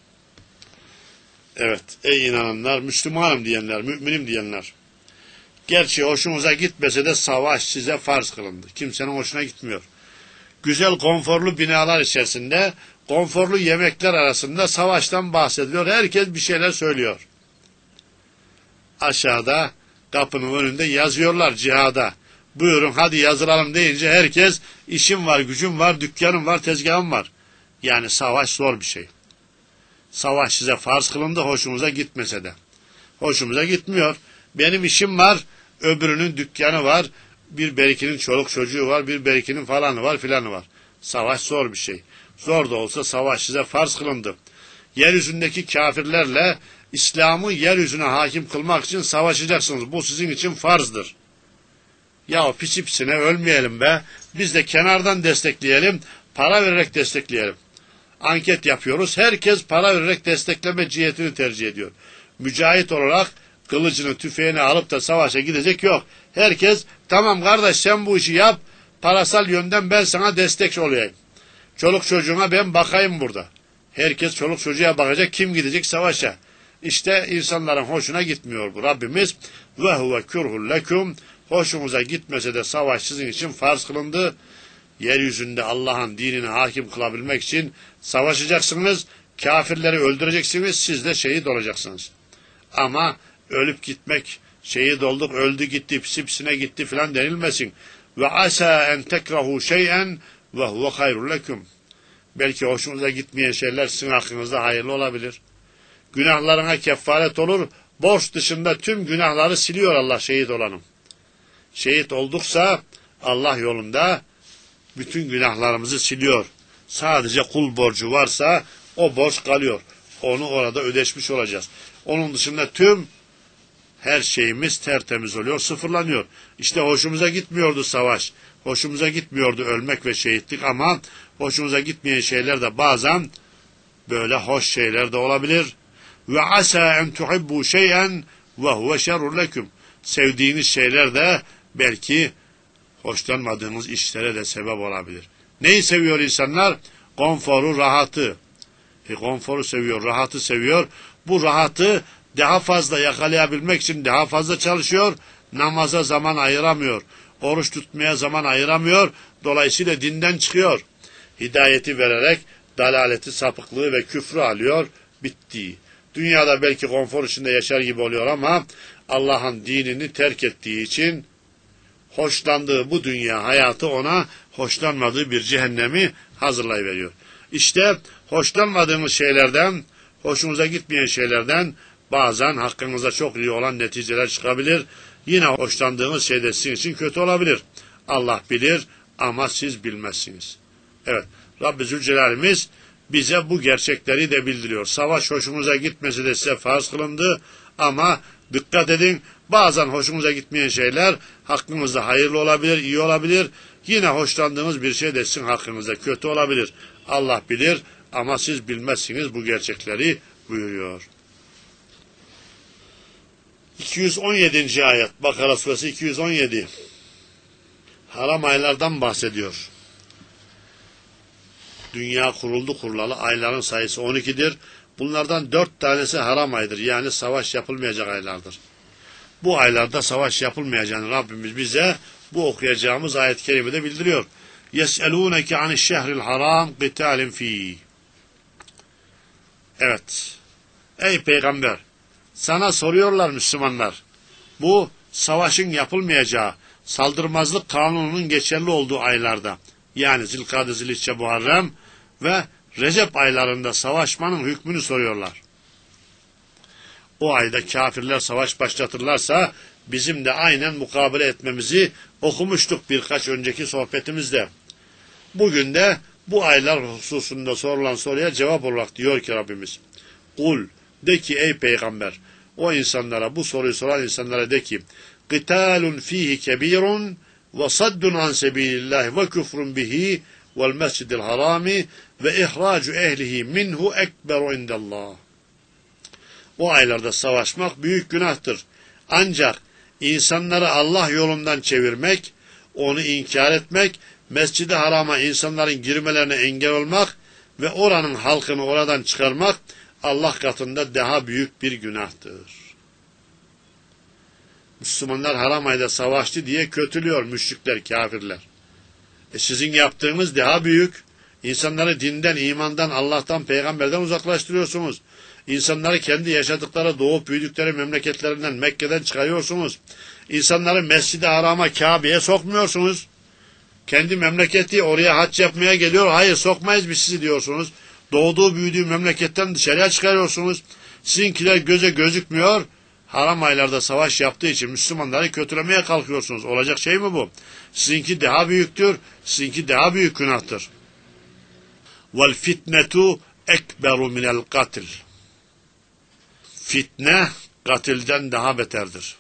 Evet, ey inananlar, Müslümanım diyenler, müminim diyenler. Gerçi hoşunuza gitmese de savaş size farz kılındı. Kimsenin hoşuna gitmiyor. Güzel konforlu binalar içerisinde, konforlu yemekler arasında savaştan bahsediliyor. Herkes bir şeyler söylüyor. Aşağıda kapının önünde yazıyorlar cihada. Buyurun hadi yazılalım deyince herkes işim var, gücüm var, dükkanım var, tezgahım var. Yani savaş zor bir şey. Savaş size farz kılındı hoşumuza gitmese de. Hoşumuza gitmiyor. Benim işim var, öbürünün dükkanı var, bir berikinin çoluk çocuğu var, bir berikinin falanı var filanı var. Savaş zor bir şey. Zor da olsa savaş size farz kılındı. Yeryüzündeki kafirlerle İslam'ı yeryüzüne hakim kılmak için savaşacaksınız. Bu sizin için farzdır. Ya pisi pisine ölmeyelim be. Biz de kenardan destekleyelim, para vererek destekleyelim. Anket yapıyoruz. Herkes para vererek destekleme cihetini tercih ediyor. Mücahit olarak kılıcını, tüfeğini alıp da savaşa gidecek yok. Herkes tamam kardeş sen bu işi yap, parasal yönden ben sana destek olayım. Çoluk çocuğuma ben bakayım burada. Herkes çoluk çocuğa bakacak, kim gidecek savaşa? İşte insanların hoşuna gitmiyor bu. Rabbimiz ve huve kurhun lekum, hoşunuza gitmese de savaş sizin için farz kılındı. Yeryüzünde Allah'ın dinini hakim kılabilmek için savaşacaksınız, kafirleri öldüreceksiniz, siz de şehit olacaksınız. Ama ölüp gitmek, şehit olduk, öldü gitti, pisi pisine gitti filan denilmesin. Ve asa en tekrahu şey'en ve huve hayrun lekum. Belki hoşunuza gitmeyen şeyler sizin hakkınızda hayırlı olabilir. Günahlarına kefaret olur, borç dışında tüm günahları siliyor Allah şehit olanım. Şehit olduksa Allah yolunda bütün günahlarımızı siliyor. Sadece kul borcu varsa o borç kalıyor. Onu orada ödeşmiş olacağız. Onun dışında tüm her şeyimiz tertemiz oluyor, sıfırlanıyor. İşte hoşumuza gitmiyordu savaş. Hoşumuza gitmiyordu ölmek ve şehitlik ama hoşumuza gitmeyen şeyler de bazen böyle hoş şeyler de olabilir. Ve asa en tuhibbu şey'en ve huve şerrun leküm. Sevdiğiniz şeyler de belki hoşlanmadığınız işlere de sebep olabilir. Neyi seviyor insanlar? Konforu, rahatı. E, konforu seviyor, rahatı seviyor. Bu rahatı daha fazla yakalayabilmek için daha fazla çalışıyor. Namaza zaman ayıramıyor. Oruç tutmaya zaman ayıramıyor. Dolayısıyla dinden çıkıyor. Hidayeti vererek dalaleti, sapıklığı ve küfrü alıyor. Bitti. Dünyada belki konfor içinde yaşar gibi oluyor ama Allah'ın dinini terk ettiği için hoşlandığı bu dünya hayatı ona hoşlanmadığı bir cehennemi hazırlayıveriyor. İşte hoşlanmadığımız şeylerden, hoşumuza gitmeyen şeylerden bazen hakkınızda çok iyi olan neticeler çıkabilir. Yine hoşlandığınız şey de sizin için kötü olabilir. Allah bilir ama siz bilmezsiniz. Evet, Rabbi Zülcelal'imiz bize bu gerçekleri de bildiriyor. Savaş hoşumuza gitmesi de size farz kılındı ama dikkat edin, bazen hoşumuza gitmeyen şeyler hakkımızda hayırlı olabilir, iyi olabilir. Yine hoşlandığınız bir şey de sizin hakkınızda kötü olabilir. Allah bilir ama siz bilmezsiniz bu gerçekleri buyuruyor. iki yüz on yedinci ayet Bakara suresi iki yüz on yedi. Haram aylardan bahsediyor. Dünya kuruldu kurulalı ayların sayısı on ikidir. Bunlardan dört tanesi haram aydır. Yani savaş yapılmayacak aylardır. Bu aylarda savaş yapılmayacağını Rabbimiz bize bu okuyacağımız ayet-i kerimede bildiriyor. يَسْأَلُونَكَ عَنِ الشَّهْرِ الْحَرَامِ قِتَالٍ ف۪يهِ. Evet. Ey peygamber! Sana soruyorlar Müslümanlar. Bu savaşın yapılmayacağı, saldırmazlık kanununun geçerli olduğu aylarda, yani Zilkade, Zilhicce, Muharrem ve Recep aylarında savaşmanın hükmünü soruyorlar. O ayda kafirler savaş başlatırlarsa bizim de aynen mukabele etmemizi okumuştuk birkaç önceki sohbetimizde. Bugün de bu aylar hususunda sorulan soruya cevap olarak diyor ki Rabbimiz, Kul, de ki ey peygamber, o insanlara, bu soruyu soran insanlara de ki, Qitalun fihi kebirun ve saddun an sebilillah ve küfrun bihi vel mescidil harami ve ihracu ehlihi minhu ekberu indallah. O aylarda savaşmak büyük günahtır. Ancak insanları Allah yolundan çevirmek, onu inkar etmek, Mescid-i Haram'a insanların girmelerine engel olmak ve oranın halkını oradan çıkarmak Allah katında daha büyük bir günahtır. Müslümanlar haram ayda savaştı diye kötülüyor müşrikler, kafirler. E sizin yaptığınız daha büyük. İnsanları dinden, imandan, Allah'tan, peygamberden uzaklaştırıyorsunuz. İnsanları kendi yaşadıkları, doğup büyüdükleri memleketlerinden, Mekke'den çıkarıyorsunuz. İnsanları Mescid-i Haram'a, Kabe'ye sokmuyorsunuz. Kendi memleketi oraya hac yapmaya geliyor. Hayır, sokmayız biz sizi diyorsunuz. Doğduğu büyüdüğü memleketten dışarıya çıkarıyorsunuz. Sizinkiler göze gözükmüyor. Haram aylarda savaş yaptığı için Müslümanları kötülemeye kalkıyorsunuz. Olacak şey mi bu? Sizinki daha büyüktür. Sizinki daha büyük günahtır. Vel fitnetu ekberu minel katil. Fitne katilden daha beterdir.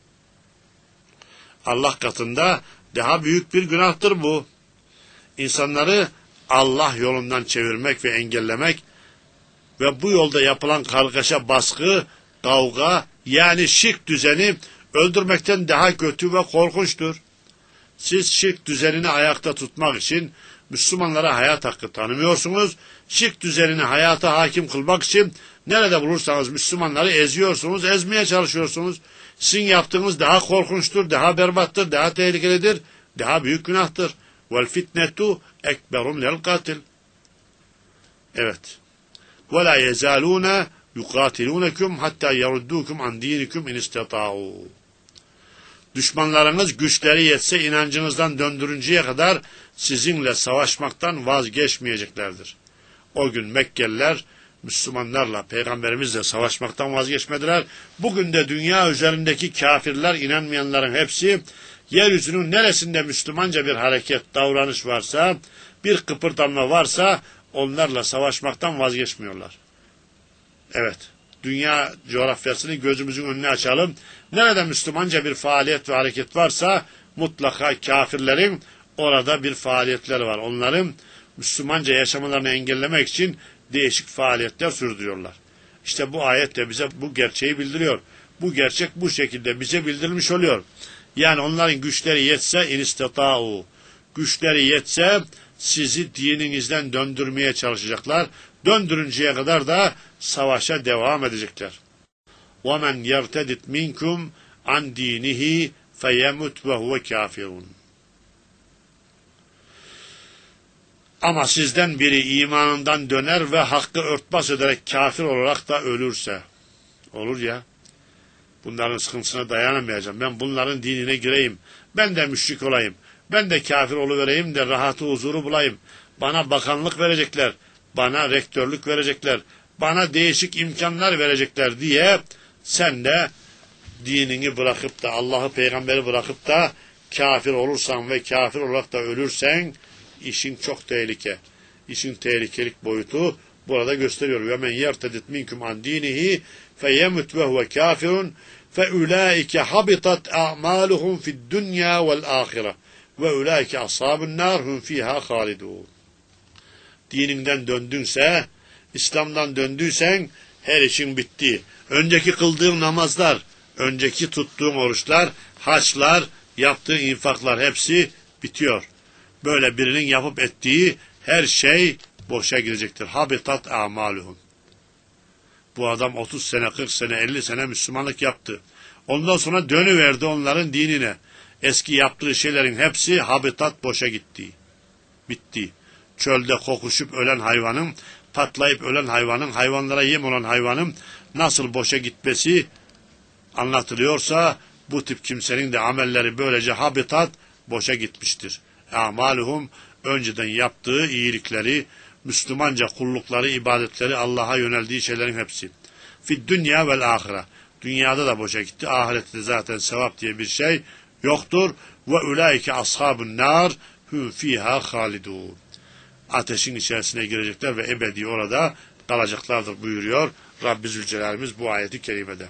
Allah katında daha büyük bir günahtır bu. İnsanları Allah yolundan çevirmek ve engellemek ve bu yolda yapılan kargaşa, baskı, kavga, yani şirk düzeni öldürmekten daha kötü ve korkunçtur. Siz şirk düzenini ayakta tutmak için Müslümanlara hayat hakkı tanımıyorsunuz. Şirk düzenini hayata hakim kılmak için nerede bulursanız Müslümanları eziyorsunuz, ezmeye çalışıyorsunuz. Sizin yaptığınız daha korkunçtur, daha berbattır, daha tehlikelidir, daha büyük günahtır. Vel fitnetu ekberu minel katil. Evet. Ve la yezalûne yuqatilunekum hatta yeruddukum an dinikum in istata'u. Düşmanlarınız güçleri yetse inancınızdan döndürünceye kadar sizinle savaşmaktan vazgeçmeyeceklerdir. O gün Mekkeliler Müslümanlarla, peygamberimizle savaşmaktan vazgeçmediler. Bugün de dünya üzerindeki kafirler, inanmayanların hepsi yeryüzünün neresinde Müslümanca bir hareket, davranış varsa, bir kıpırdanma varsa onlarla savaşmaktan vazgeçmiyorlar. Evet, dünya coğrafyasını gözümüzün önüne açalım. Nerede Müslümanca bir faaliyet ve hareket varsa mutlaka kafirlerin orada bir faaliyetleri var. Onların Müslümanca yaşamalarını engellemek için değişik faaliyetler sürdürüyorlar. İşte bu ayet de bize bu gerçeği bildiriyor. Bu gerçek bu şekilde bize bildirilmiş oluyor. Yani onların güçleri yetse inistata'u, güçleri yetse sizi dininizden döndürmeye çalışacaklar. Döndürünceye kadar da savaşa devam edecekler. وَمَنْ يَرْتَدِتْ مِنْكُمْ عَنْ دِينِهِ فَيَمُتْ وَهُوَ كَافِرٌ. Ama sizden biri imanından döner ve hakkı örtbas ederek kafir olarak da ölürse, olur ya, bunların sıkıntısına dayanamayacağım, ben bunların dinine gireyim, ben de müşrik olayım, ben de kafir oluvereyim de rahatı huzuru bulayım, bana bakanlık verecekler, bana rektörlük verecekler, bana değişik imkanlar verecekler diye sen de dinini bırakıp da Allah'ı, peygamberi bırakıp da kafir olursan ve kafir olarak da ölürsen işin çok tehlike. İşin tehlikelik boyutu burada gösteriyor. Ve men yertedit minkum an dinihi feyemut ve huve kafirun fe ulaike habitat a'maluhum fid dunya vel ahire ve ulaike ashabun nar hum fiha halidun. Dininden döndünse, İslam'dan döndüysen her işin bitti. Önceki kıldığın namazlar, önceki tuttuğun oruçlar, haçlar, yaptığın infaklar hepsi bitiyor. Böyle birinin yapıp ettiği her şey boşa gidecektir. Habitat a'maluhum. Bu adam otuz sene, kırk sene, elli sene Müslümanlık yaptı. Ondan sonra dönüverdi onların dinine. Eski yaptığı şeylerin hepsi habitat boşa gitti. Bitti. Çölde kokuşup ölen hayvanın, patlayıp ölen hayvanın, hayvanlara yem olan hayvanın nasıl boşa gitmesi anlatılıyorsa Bu tip kimsenin de amelleri böylece habitat, boşa gitmiştir. Amaluhum, önceden yaptığı iyilikleri, Müslümanca kullukları, ibadetleri, Allah'a yöneldiği şeylerin hepsi. Fid dünya vel ahire. Dünyada da boşa gitti. Ahirette zaten sevap diye bir şey yoktur. Ve ulaike ashabun nar hum fiha halidun. Ateşin içerisine girecekler ve ebedi orada kalacaklardır buyuruyor Rabbi Zülcelal'imiz bu ayeti kerimede.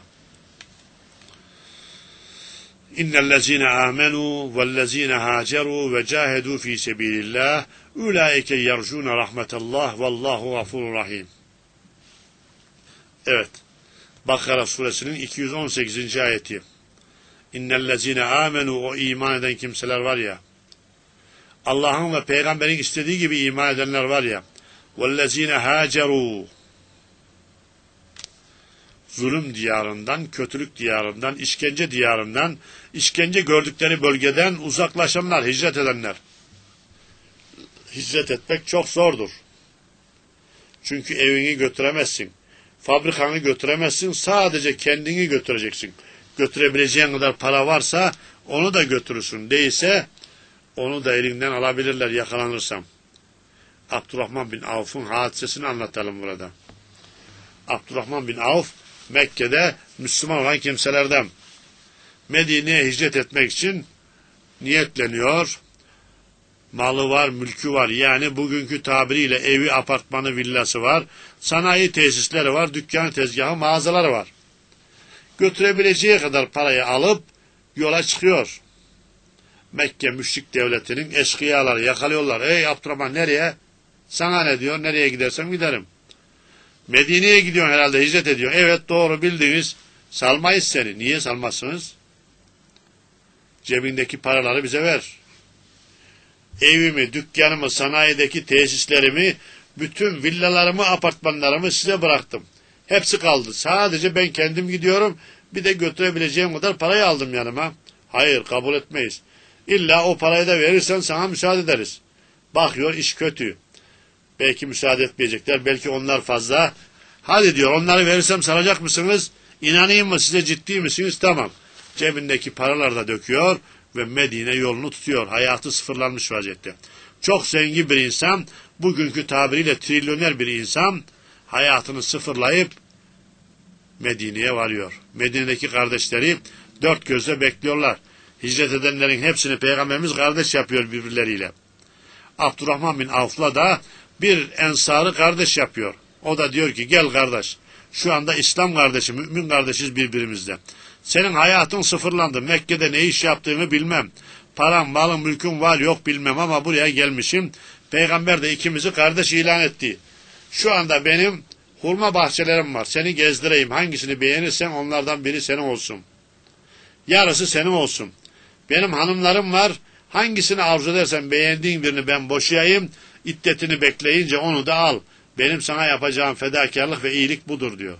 İnnellezine amenu vellezine haceru ve cahedu fi sebilillah ulaike yercun rahmetallah vallahu gafurur rahim. Evet. Bakara suresinin iki yüz on sekizinci ayeti. İnnellezine amenu, o iman eden kimseler var ya, Allah'ın ve peygamberin istediği gibi iman edenler var ya, vellezine haceru, zulüm diyarından, kötülük diyarından, işkence diyarından, işkence gördükleri bölgeden uzaklaşanlar, hicret edenler. Hicret etmek çok zordur. Çünkü evini götüremezsin. Fabrikanı götüremezsin. Sadece kendini götüreceksin. Götürebileceğin kadar para varsa onu da götürürsün. Değilse onu da elinden alabilirler yakalanırsam. Abdurrahman bin Avf'un hadisesini anlatalım burada. Abdurrahman bin Avf Mekke'de Müslüman olan kimselerden. Medine'ye hicret etmek için niyetleniyor. Malı var, mülkü var. Yani bugünkü tabiriyle evi, apartmanı, villası var. Sanayi tesisleri var, dükkanı, tezgahı, mağazaları var. Götürebileceği kadar parayı alıp yola çıkıyor. Mekke müşrik devletinin eşkıyaları yakalıyorlar. Ey Abdurrahman, nereye? Sana ne diyor? Nereye gidersem giderim. Medine'ye gidiyorsun herhalde, hicret ediyor. Evet, doğru bildiniz. Salmayız seni. Niye salmazsınız? Cebindeki paraları bize ver. Evimi, dükkanımı, sanayideki tesislerimi, bütün villalarımı, apartmanlarımı size bıraktım. Hepsi kaldı. Sadece ben kendim gidiyorum. Bir de götürebileceğim kadar parayı aldım yanıma. Hayır, kabul etmeyiz. İlla o parayı da verirsen sana müsaade ederiz. Bakıyor, iş kötü. Belki müsaade etmeyecekler. Belki onlar fazla. Hadi diyor, onları verirsem salacak mısınız? İnanayım mı size, ciddi misiniz? Tamam. Cebindeki paralar da döküyor ve Medine yolunu tutuyor. Hayatı sıfırlanmış vaziyette. Çok zengin bir insan, bugünkü tabiriyle trilyoner bir insan, hayatını sıfırlayıp Medine'ye varıyor. Medine'deki kardeşleri dört gözle bekliyorlar. Hicret edenlerin hepsini Peygamberimiz kardeş yapıyor birbirleriyle. Abdurrahman bin Avf'la da bir ensarı kardeş yapıyor. O da diyor ki, gel kardeş, şu anda İslam kardeşi, mümin kardeşiz birbirimizle. Senin hayatın sıfırlandı. Mekke'de ne iş yaptığını bilmem. Param, malım, mülküm var yok bilmem ama buraya gelmişim. Peygamber de ikimizi kardeş ilan etti. Şu anda benim hurma bahçelerim var. Seni gezdireyim. Hangisini beğenirsen onlardan biri senin olsun. Yarısı senin olsun. Benim hanımlarım var. Hangisini arzu edersen beğendiğin birini ben boşayayım. İddetini bekleyince onu da al. Benim sana yapacağım fedakarlık ve iyilik budur diyor.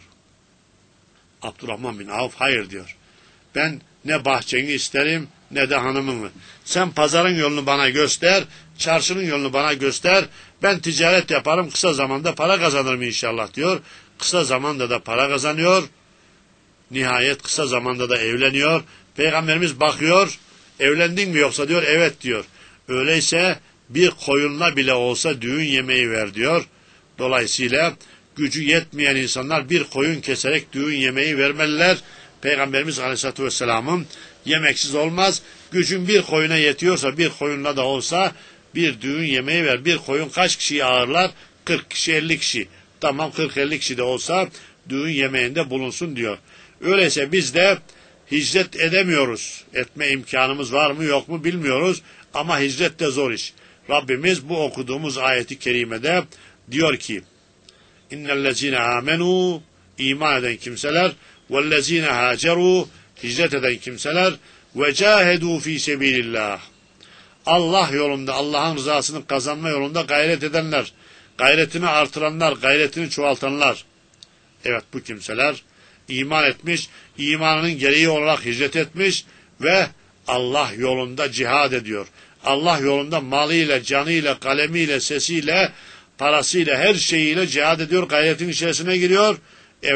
Abdurrahman bin Avf hayır diyor. Ben ne bahçeni isterim ne de hanımını. Sen pazarın yolunu bana göster, çarşının yolunu bana göster. Ben ticaret yaparım, kısa zamanda para kazanırım inşallah diyor. Kısa zamanda da para kazanıyor. Nihayet kısa zamanda da evleniyor. Peygamberimiz bakıyor. Evlendin mi yoksa diyor. Evet diyor. Öyleyse bir koyunla bile olsa düğün yemeği ver diyor. Dolayısıyla gücü yetmeyen insanlar bir koyun keserek düğün yemeği vermeliler. Peygamberimiz Aleyhisselatü Vesselam'ın yemeksiz olmaz. Gücün bir koyuna yetiyorsa bir koyunla da olsa bir düğün yemeği ver. Bir koyun kaç kişiyi ağırlar? kırk kişi, elli kişi. Tamam, kırk elli kişi de olsa düğün yemeğinde bulunsun diyor. Öyleyse biz de hicret edemiyoruz. Etme imkanımız var mı yok mu bilmiyoruz. Ama hicret de zor iş. Rabbimiz bu okuduğumuz ayeti kerimede diyor ki, İnnellezine amenu, iman eden kimseler, vellezine haceru, hicret eden kimseler, ve cahedu fi sebilillah, Allah yolunda, Allah'ın rızasını kazanma yolunda gayret edenler, gayretini artıranlar, gayretini çoğaltanlar. Evet, bu kimseler iman etmiş, imanının gereği olarak hicret etmiş ve Allah yolunda cihad ediyor. Allah yolunda malıyla, canıyla, kalemiyle, sesiyle, parasıyla, her şeyiyle cihad ediyor, gayretin içerisine giriyor. Evet,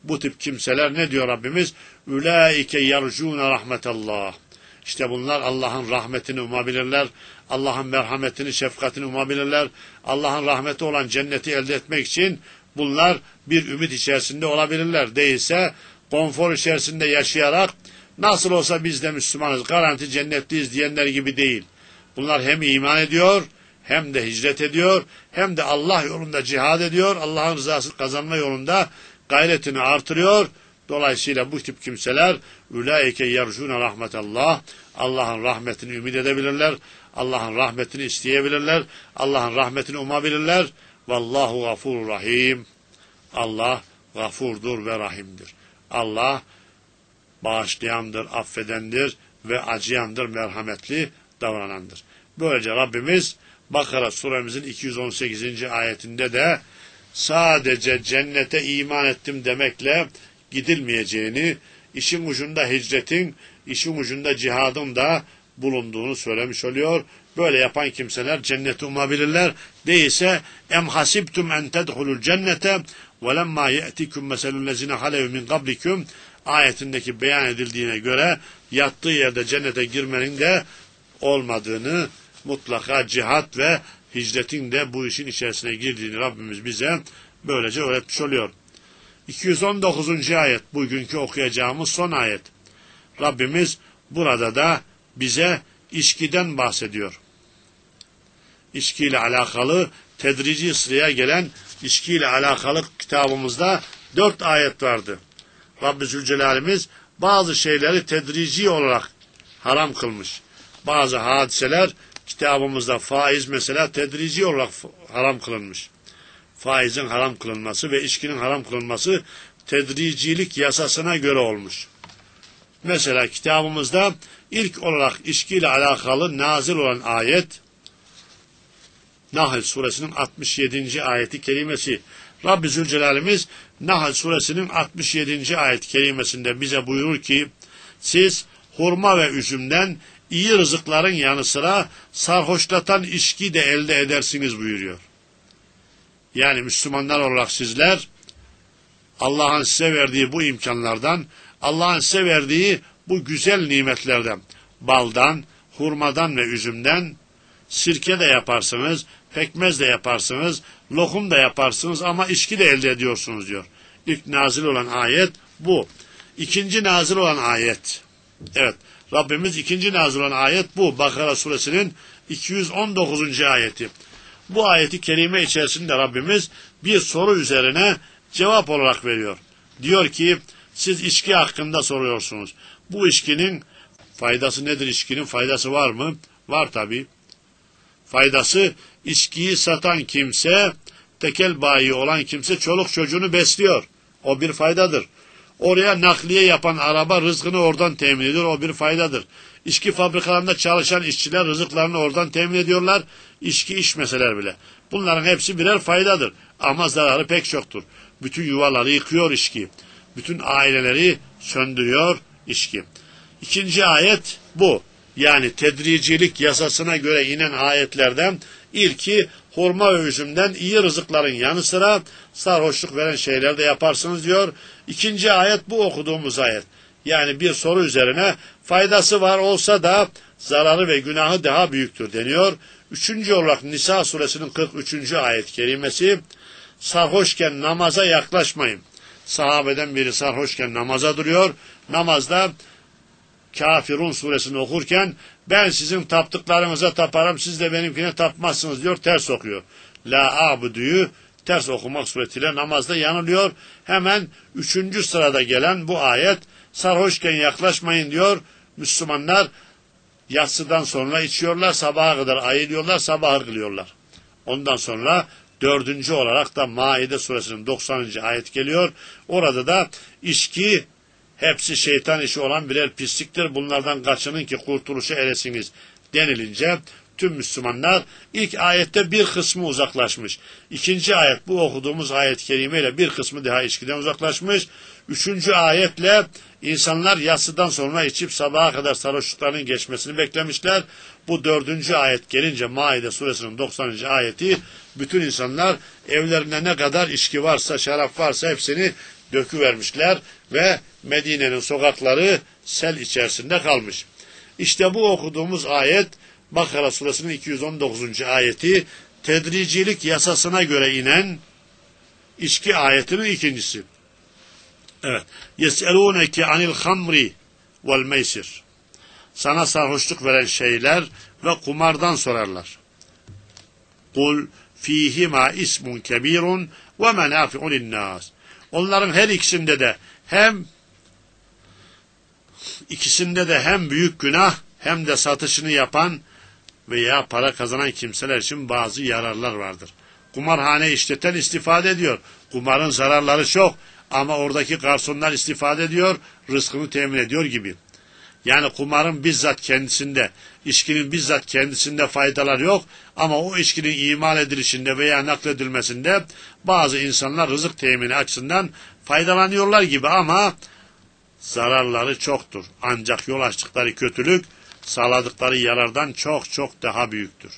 Bu tip kimseler ne diyor Rabbimiz? Ulaike yercûne rahmetallah. İşte bunlar Allah'ın rahmetini umabilirler. Allah'ın merhametini, şefkatini umabilirler. Allah'ın rahmeti olan cenneti elde etmek için bunlar bir ümit içerisinde olabilirler. Değilse konfor içerisinde yaşayarak nasıl olsa biz de Müslümanız, garanti cennetliyiz diyenler gibi değil. Bunlar hem iman ediyor, hem de hicret ediyor, hem de Allah yolunda cihad ediyor, Allah'ın rızası kazanma yolunda gayretini artırıyor. Dolayısıyla bu tip kimseler ulaike yercûne rahmetallah, Allah'ın rahmetini ümit edebilirler, Allah'ın rahmetini isteyebilirler, Allah'ın rahmetini umabilirler. Vallahu gafurur rahim. Allah gafurdur ve rahimdir. Allah bağışlayandır, affedendir ve acıyandır, merhametli davranandır. Böylece Rabbimiz Bakara suremizin iki yüz on sekizinci ayetinde de sadece cennete iman ettim demekle gidilmeyeceğini, işin ucunda hicretin, işin ucunda cihadın da bulunduğunu söylemiş oluyor. Böyle yapan kimseler cenneti umabilirler. Değilse em hasibtum en tedhulul cennete ve lemma ye'tikum meselul lezine halev min qablikum ayetindeki beyan edildiğine göre yattığı yerde cennete girmenin de olmadığını, mutlaka cihat ve hicretin de bu işin içerisine girdiğini Rabbimiz bize böylece öğretmiş oluyor. iki yüz on dokuzuncu ayet bugünkü okuyacağımız son ayet. Rabbimiz burada da bize içkiden bahsediyor. İçkiyle alakalı tedrici sıraya gelen içkiyle alakalı kitabımızda dört ayet vardı. Rabbi Zülcelal'imiz bazı şeyleri tedrici olarak haram kılmış. Bazı hadiseler kitabımızda faiz mesela tedrici olarak haram kılınmış. Faizin haram kılınması ve içkinin haram kılınması tedricilik yasasına göre olmuş. Mesela kitabımızda ilk olarak içkiyle alakalı nazil olan ayet Nahl suresinin altmış yedinci ayeti kerimesi. Rabbi Zülcelal'imiz Nahl suresinin altmış yedinci ayet kerimesinde bize buyurur ki siz hurma ve üzümden iyi rızıkların yanı sıra sarhoşlatan içki de elde edersiniz buyuruyor. Yani Müslümanlar olarak sizler Allah'ın size verdiği bu imkanlardan, Allah'ın size verdiği bu güzel nimetlerden, baldan, hurmadan ve üzümden sirke de yaparsınız, pekmez de yaparsınız, lokum da yaparsınız ama içki de elde ediyorsunuz diyor. İlk nazil olan ayet bu. İkinci nazil olan ayet. Evet, Rabbimiz ikinci nazil olan ayet bu. Bakara suresinin iki yüz on dokuzuncu ayeti. Bu ayeti kerime içerisinde Rabbimiz bir soru üzerine cevap olarak veriyor. Diyor ki siz içki hakkında soruyorsunuz. Bu içkinin faydası nedir? İçkinin faydası var mı? Var tabii. Faydası içkiyi satan kimse, tekel bayi olan kimse çoluk çocuğunu besliyor. O bir faydadır. Oraya nakliye yapan araba rızkını oradan temin ediyor. O bir faydadır. İçki fabrikalarında çalışan işçiler rızıklarını oradan temin ediyorlar. İçki içmeseler bile. Bunların hepsi birer faydadır. Ama zararı pek çoktur. Bütün yuvaları yıkıyor içki. Bütün aileleri söndürüyor içki. İkinci ayet bu. Yani tedricilik yasasına göre inen ayetlerden ilki hurma ve üzümden iyi rızıkların yanı sıra sarhoşluk veren şeyler de yaparsınız diyor. İkinci ayet bu okuduğumuz ayet. Yani bir soru üzerine faydası var olsa da zararı ve günahı daha büyüktür deniyor. Üçüncü olarak Nisa suresinin kırk üçüncü ayet kerimesi sarhoşken namaza yaklaşmayın. Sahabeden biri sarhoşken namaza duruyor. Namazda Kafirun suresini okurken ben sizin taptıklarınıza taparım siz de benimkine tapmazsınız diyor, ters okuyor. La abuduyu ters okumak suretiyle namazda yanılıyor. Hemen üçüncü sırada gelen bu ayet sarhoşken yaklaşmayın diyor. Müslümanlar yatsıdan sonra içiyorlar, sabaha kadar ayılıyorlar, sabah kılıyorlar. Ondan sonra dördüncü olarak da Maide suresinin doksanıncı ayet geliyor. Orada da içki hepsi şeytan işi olan birer pisliktir. Bunlardan kaçının ki kurtuluşa eresiniz denilince tüm Müslümanlar ilk ayette bir kısmı uzaklaşmış. İkinci ayet bu okuduğumuz ayet-i kerimeyle bir kısmı daha içkiden uzaklaşmış. Üçüncü ayetle insanlar yatsıdan sonra içip sabaha kadar sarhoşluklarının geçmesini beklemişler. Bu dördüncü ayet gelince Maide suresinin doksanıncı ayeti bütün insanlar evlerinde ne kadar içki varsa, şarap varsa hepsini döküvermişler ve Medine'nin sokakları sel içerisinde kalmış. İşte bu okuduğumuz ayet Bakara suresinin iki yüz on dokuzuncu ayeti, tedricilik yasasına göre inen içki ayetinin ikincisi. Evet. Yes'elûneke anil hamri vel meysir. Sana sarhoşluk veren şeyler ve kumardan sorarlar. Kul fîhima ismun kebirun ve menâfi'u linnâs. Onların her ikisinde de hem ikisinde de hem büyük günah hem de satışını yapan veya para kazanan kimseler için bazı yararlar vardır. Kumarhane işleten istifade ediyor. Kumarın zararları çok ama oradaki garsonlar istifade ediyor, rızkını temin ediyor gibi. Yani kumarın bizzat kendisinde, içkinin bizzat kendisinde faydalar yok ama o içkinin imal edilişinde veya nakledilmesinde bazı insanlar rızık temini açısından faydalanıyorlar gibi ama zararları çoktur. Ancak yol açtıkları kötülük sağladıkları yarardan çok çok daha büyüktür.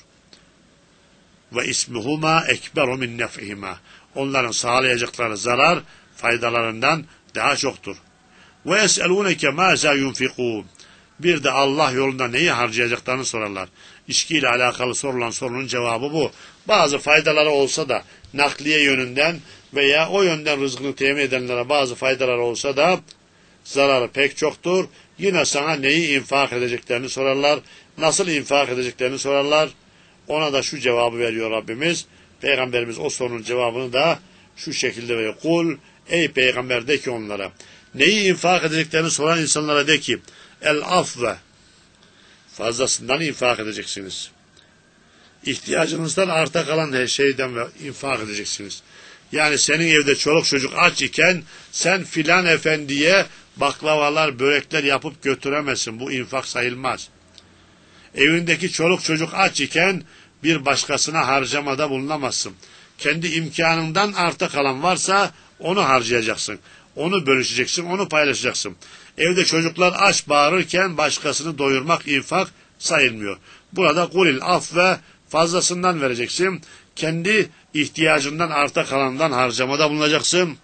Ve ismuhuma ekberu min nef'ihima. Onların sağlayacakları zarar faydalarından daha çoktur. Ve es'elûneke mâzâ yunfikûn. Bir de Allah yolunda neyi harcayacaklarını sorarlar. İçkiyle alakalı sorulan sorunun cevabı bu. Bazı faydaları olsa da nakliye yönünden veya o yönden rızkını temin edenlere bazı faydaları olsa da zararı pek çoktur. Yine sana neyi infak edeceklerini sorarlar. Nasıl infak edeceklerini sorarlar. Ona da şu cevabı veriyor Rabbimiz. Peygamberimiz o sorunun cevabını da şu şekilde veriyor. Kul, ey peygamber de ki onlara, neyi infak edeceklerini soran insanlara de ki, el afve, fazlasından infak edeceksiniz. İhtiyacınızdan arta kalan her şeyden ve infak edeceksiniz. Yani senin evde çoluk çocuk aç iken sen filan efendiye baklavalar, börekler yapıp götüremezsin. Bu infak sayılmaz. Evindeki çoluk çocuk aç iken bir başkasına harcamada bulunamazsın. Kendi imkanından arta kalan varsa onu harcayacaksın. Onu bölüşeceksin, onu paylaşacaksın. Evde çocuklar aç bağırırken başkasını doyurmak infak sayılmıyor. Burada kulil af ve fazlasından vereceksin. Kendi ihtiyacından arta kalandan harcamada bulunacaksın.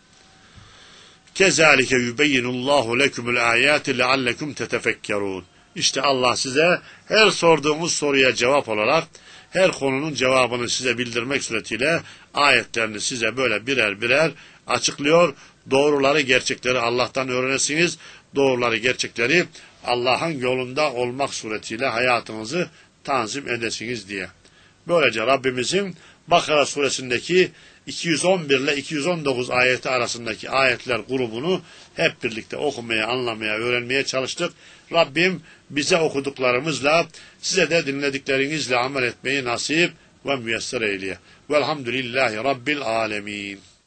Kezalike yubeyyinullahu lekumul ayati leallekum tetefekkerun. İşte Allah size her sorduğumuz soruya cevap olarak her konunun cevabını size bildirmek suretiyle ayetlerini size böyle birer birer açıklıyor. Doğruları, gerçekleri Allah'tan öğrenesiniz. Doğruları, gerçekleri Allah'ın yolunda olmak suretiyle hayatınızı tanzim edesiniz diye. Böylece Rabbimizin Bakara suresindeki iki yüz on bir ile iki yüz on dokuz ayeti arasındaki ayetler grubunu hep birlikte okumaya, anlamaya, öğrenmeye çalıştık. Rabbim bize okuduklarımızla, size de dinlediklerinizle amel etmeyi nasip ve müyesser eyleye. Velhamdülillahi Rabbil alemin.